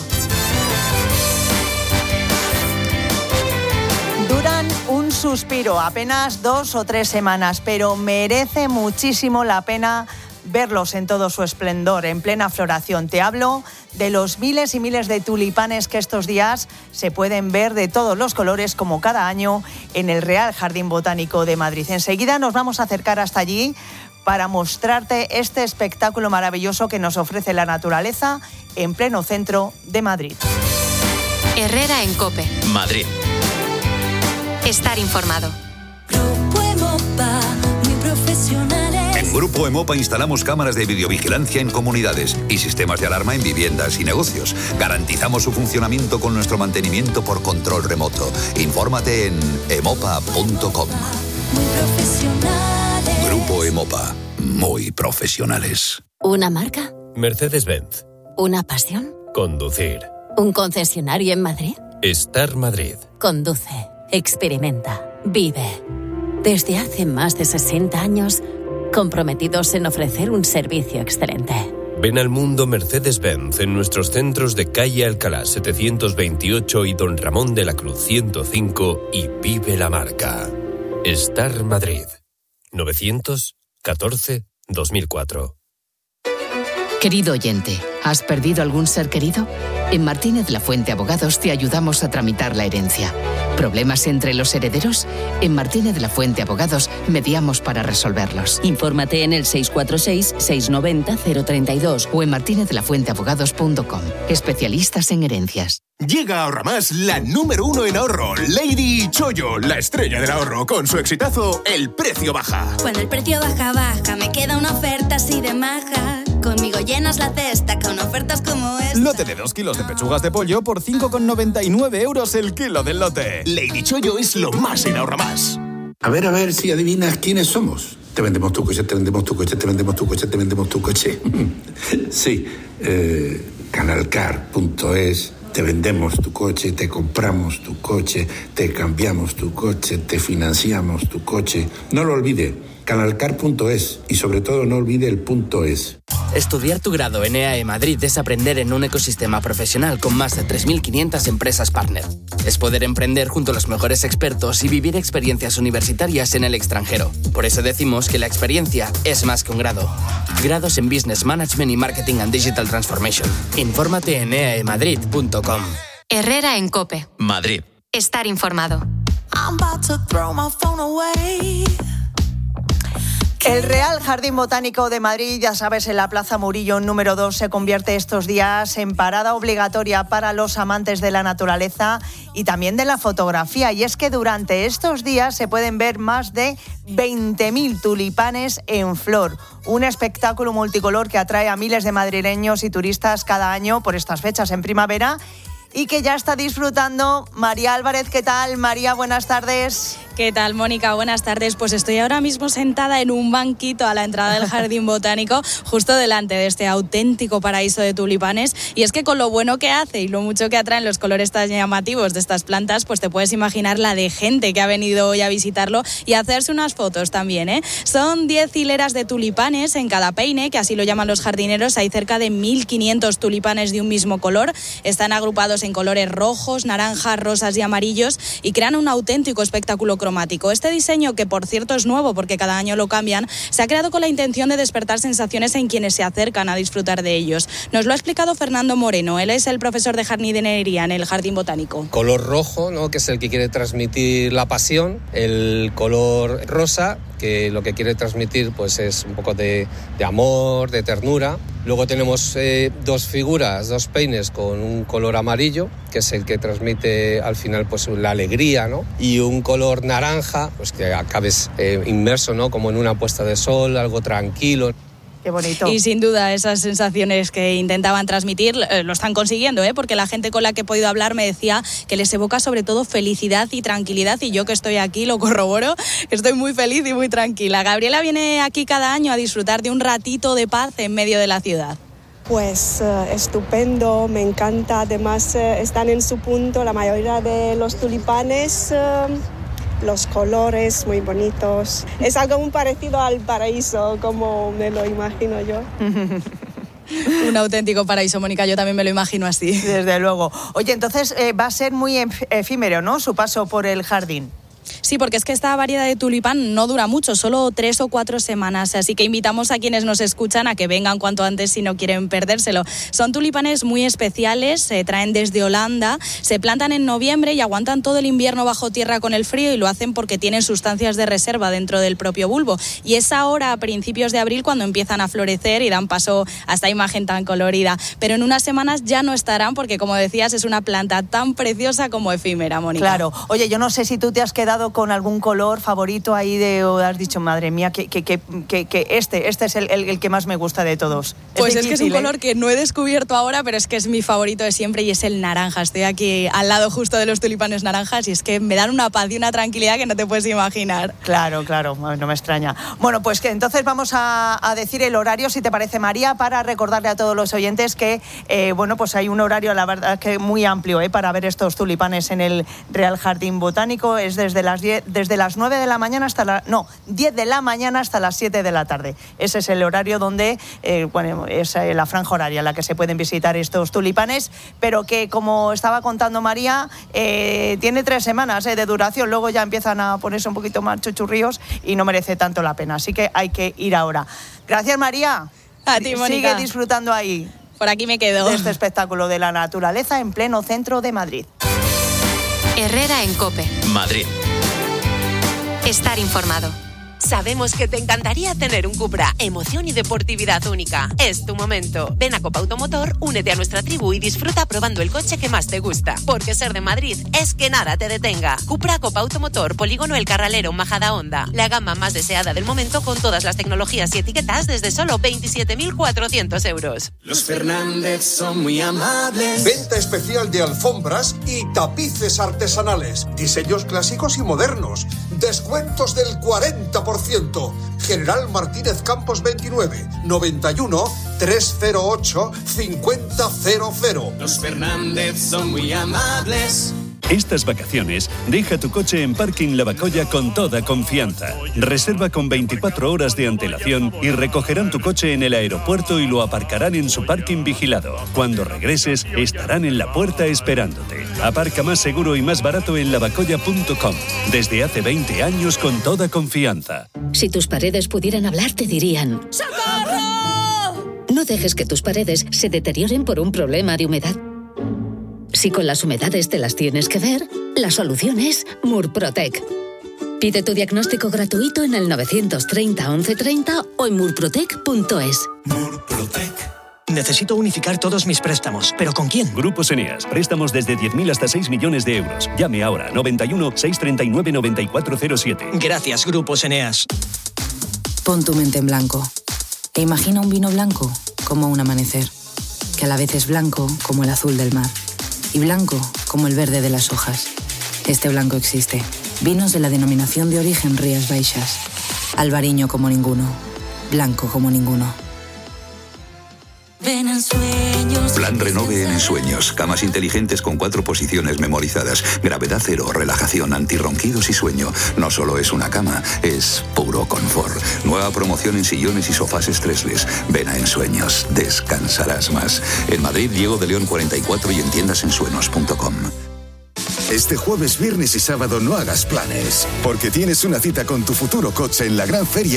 Duran un suspiro, apenas 2 o 3 semanas, pero merece muchísimo la pena verlos en todo su esplendor, en plena floración. Te hablo de los miles y miles de tulipanes que estos días se pueden ver de todos los colores, como cada año, en el Real Jardín Botánico de Madrid. Enseguida nos vamos a acercar hasta allí para mostrarte este espectáculo maravilloso que nos ofrece la naturaleza en pleno centro de Madrid. Herrera en COPE. Madrid. Estar informado. Grupo Emopa, muy profesionales. En Grupo Emopa instalamos cámaras de videovigilancia en comunidades y sistemas de alarma en viviendas y negocios. Garantizamos su funcionamiento con nuestro mantenimiento por control remoto. Infórmate en emopa.com. Muy profesionales. Grupo Emopa, muy profesionales. ¿Una marca? Mercedes-Benz. ¿Una pasión? Conducir. ¿Un concesionario en Madrid? Estar Madrid. Conduce. Experimenta, vive. Desde hace más de 60 años, comprometidos en ofrecer un servicio excelente. Ven al mundo Mercedes-Benz en nuestros centros de calle Alcalá 728 y Don Ramón de la Cruz 105 y vive la marca. Estar Madrid. 914-2004. Querido oyente, ¿has perdido algún ser querido? En Martínez La Fuente Abogados te ayudamos a tramitar la herencia. ¿Problemas entre los herederos? En Martínez La Fuente Abogados mediamos para resolverlos. Infórmate en el 646-690-032 o en martinezlafuenteabogados.com. Especialistas en herencias. Llega a Ahorramás la número 1 en ahorro, Lady Chollo, la estrella del ahorro, con su exitazo El Precio Baja. Cuando el precio baja, baja, me queda una oferta así de maja. Conmigo llenas la cesta con ofertas como esta. Lote de 2 kilos de pechugas de pollo por 5,99 euros el kilo del lote. Lady Chollo es lo más en Ahorramás. A ver si adivinas quiénes somos. Te vendemos tu coche, te vendemos tu coche, te vendemos tu coche, te vendemos tu coche. Sí, canalcar.es. Te vendemos tu coche, te compramos tu coche, te cambiamos tu coche, te financiamos tu coche. No lo olvide, canalcar.es y sobre todo no olvide el .es. Estudiar tu grado en EAE Madrid es aprender en un ecosistema profesional con más de 3.500 empresas partner. Es poder emprender junto a los mejores expertos y vivir experiencias universitarias en el extranjero. Por eso decimos que la experiencia es más que un grado. Grados en Business Management y Marketing and Digital Transformation. Infórmate en eaemadrid.com. Herrera en COPE. Madrid. Estar informado. El El Real Jardín Botánico de Madrid, ya sabes, en la Plaza Murillo número 2, se convierte estos días en parada obligatoria para los amantes de la naturaleza y también de la fotografía. Y es que durante estos días se pueden ver más de 20.000 tulipanes en flor. Un espectáculo multicolor que atrae a miles de madrileños y turistas cada año por estas fechas en primavera y que ya está disfrutando María Álvarez. ¿Qué tal, María? Buenas tardes. ¿Qué tal, Mónica? Buenas tardes. Pues estoy ahora mismo sentada en un banquito a la entrada del Jardín Botánico, justo delante de este auténtico paraíso de tulipanes. Y es que con lo bueno que hace y lo mucho que atraen los colores tan llamativos de estas plantas, pues te puedes imaginar la de gente que ha venido hoy a visitarlo y a hacerse unas fotos también, ¿eh? Son 10 hileras de tulipanes en cada peine, que así lo llaman los jardineros. Hay cerca de 1.500 tulipanes de un mismo color. Están agrupados en colores rojos, naranjas, rosas y amarillos y crean un auténtico espectáculo cromático. Este diseño, que por cierto es nuevo porque cada año lo cambian, se ha creado con la intención de despertar sensaciones en quienes se acercan a disfrutar de ellos. Nos lo ha explicado Fernando Moreno. Él es el profesor de jardinería en el Jardín Botánico. Color rojo, ¿no?, que es el que quiere transmitir la pasión. El color rosa, que lo que quiere transmitir pues es un poco de amor, de ternura. Luego tenemos dos figuras, dos peines con un color amarillo, que es el que transmite al final pues la alegría, ¿no? Y un color naranja, pues que acabes inmerso, ¿no?, como en una puesta de sol, algo tranquilo. Qué bonito. Y sin duda esas sensaciones que intentaban transmitir lo están consiguiendo, porque la gente con la que he podido hablar me decía que les evoca sobre todo felicidad y tranquilidad, y yo que estoy aquí lo corroboro, estoy muy feliz y muy tranquila. Gabriela viene aquí cada año a disfrutar de un ratito de paz en medio de la ciudad. Pues estupendo, me encanta. Además están en su punto la mayoría de los tulipanes. Los colores muy bonitos. Es algo muy parecido al paraíso, como me lo imagino yo. Un auténtico paraíso, Mónica, yo también me lo imagino así. Desde luego. Oye, entonces va a ser muy efímero, ¿no?, su paso por el jardín. Sí, porque es que esta variedad de tulipán no dura mucho, solo 3 o 4 semanas, así que invitamos a quienes nos escuchan a que vengan cuanto antes si no quieren perdérselo. Son tulipanes muy especiales, se traen desde Holanda, se plantan en noviembre y aguantan todo el invierno bajo tierra con el frío, y lo hacen porque tienen sustancias de reserva dentro del propio bulbo. Y es ahora, a principios de abril, cuando empiezan a florecer y dan paso a esta imagen tan colorida. Pero en unas semanas ya no estarán porque, como decías, es una planta tan preciosa como efímera, Mónica. Claro. Oye, yo no sé si tú te has quedado con algún color favorito ahí o has dicho, madre mía, que este es el que más me gusta de todos. Pues es que es un color que no he descubierto ahora, pero es que es mi favorito de siempre, y es el naranja. Estoy aquí al lado justo de los tulipanes naranjas y es que me dan una paz y una tranquilidad que no te puedes imaginar. Claro, no me extraña. Bueno, pues que entonces vamos a decir el horario, si te parece, María, para recordarle a todos los oyentes que, pues hay un horario, la verdad, que muy amplio, para ver estos tulipanes en el Real Jardín Botánico. Es desde las 9 de la mañana 10 de la mañana hasta las 7 de la tarde. Ese es el horario donde, es la franja horaria en la que se pueden visitar estos tulipanes, pero que, como estaba contando María, tiene 3 semanas de duración. Luego ya empiezan a ponerse un poquito más chuchurríos y no merece tanto la pena. Así que hay que ir ahora. Gracias, María. A ti, Mónica. Sigue disfrutando ahí. Por aquí me quedo. De este espectáculo de la naturaleza en pleno centro de Madrid. Herrera en COPE. Madrid. Estar informado. Sabemos que te encantaría tener un Cupra, emoción y deportividad única. Es tu momento. Ven a Copa Automotor, únete a nuestra tribu y disfruta probando el coche que más te gusta. Porque ser de Madrid es que nada te detenga. Cupra Copa Automotor, Polígono El Carralero, Majadahonda. La gama más deseada del momento con todas las tecnologías y etiquetas desde solo 27.400 euros. Los Fernández son muy amables. Venta especial de alfombras y tapices artesanales. Diseños clásicos y modernos. Descuentos del 40%. General Martínez Campos 29 91 308 5000. Los Fernández son muy amables. Estas vacaciones, deja tu coche en Parking Lavacolla con toda confianza. Reserva con 24 horas de antelación y recogerán tu coche en el aeropuerto y lo aparcarán en su parking vigilado. Cuando regreses, estarán en la puerta esperándote. Aparca más seguro y más barato en lavacolla.com. Desde hace 20 años con toda confianza. Si tus paredes pudieran hablar, te dirían: ¡Socorro! No dejes que tus paredes se deterioren por un problema de humedad. Si con las humedades te las tienes que ver, la solución es Murprotec. Pide tu diagnóstico gratuito en el 930 1130 o en murprotec.es. Murprotec. Necesito unificar todos mis préstamos, ¿pero con quién? Grupos Eneas. Préstamos desde 10.000 hasta 6 millones de euros. Llame ahora. 91 639 9407. Gracias, Grupos Eneas. Pon tu mente en blanco. E imagina un vino blanco como un amanecer, que a la vez es blanco como el azul del mar y blanco como el verde de las hojas. Este blanco existe. Vinos de la denominación de origen Rías Baixas. Albariño como ninguno. Blanco como ninguno. Ven en sueños. Plan Renove en Ensueños. Camas inteligentes con 4 posiciones memorizadas. Gravedad cero, relajación, antirronquidos y sueño. No solo es una cama, es puro confort. Nueva promoción en sillones y sofás estresles. Ven a Ensueños. Descansarás más. En Madrid, Diego de León 44 y en tiendasensuenos.com. Este jueves, viernes y sábado no hagas planes, porque tienes una cita con tu futuro coche en la gran feria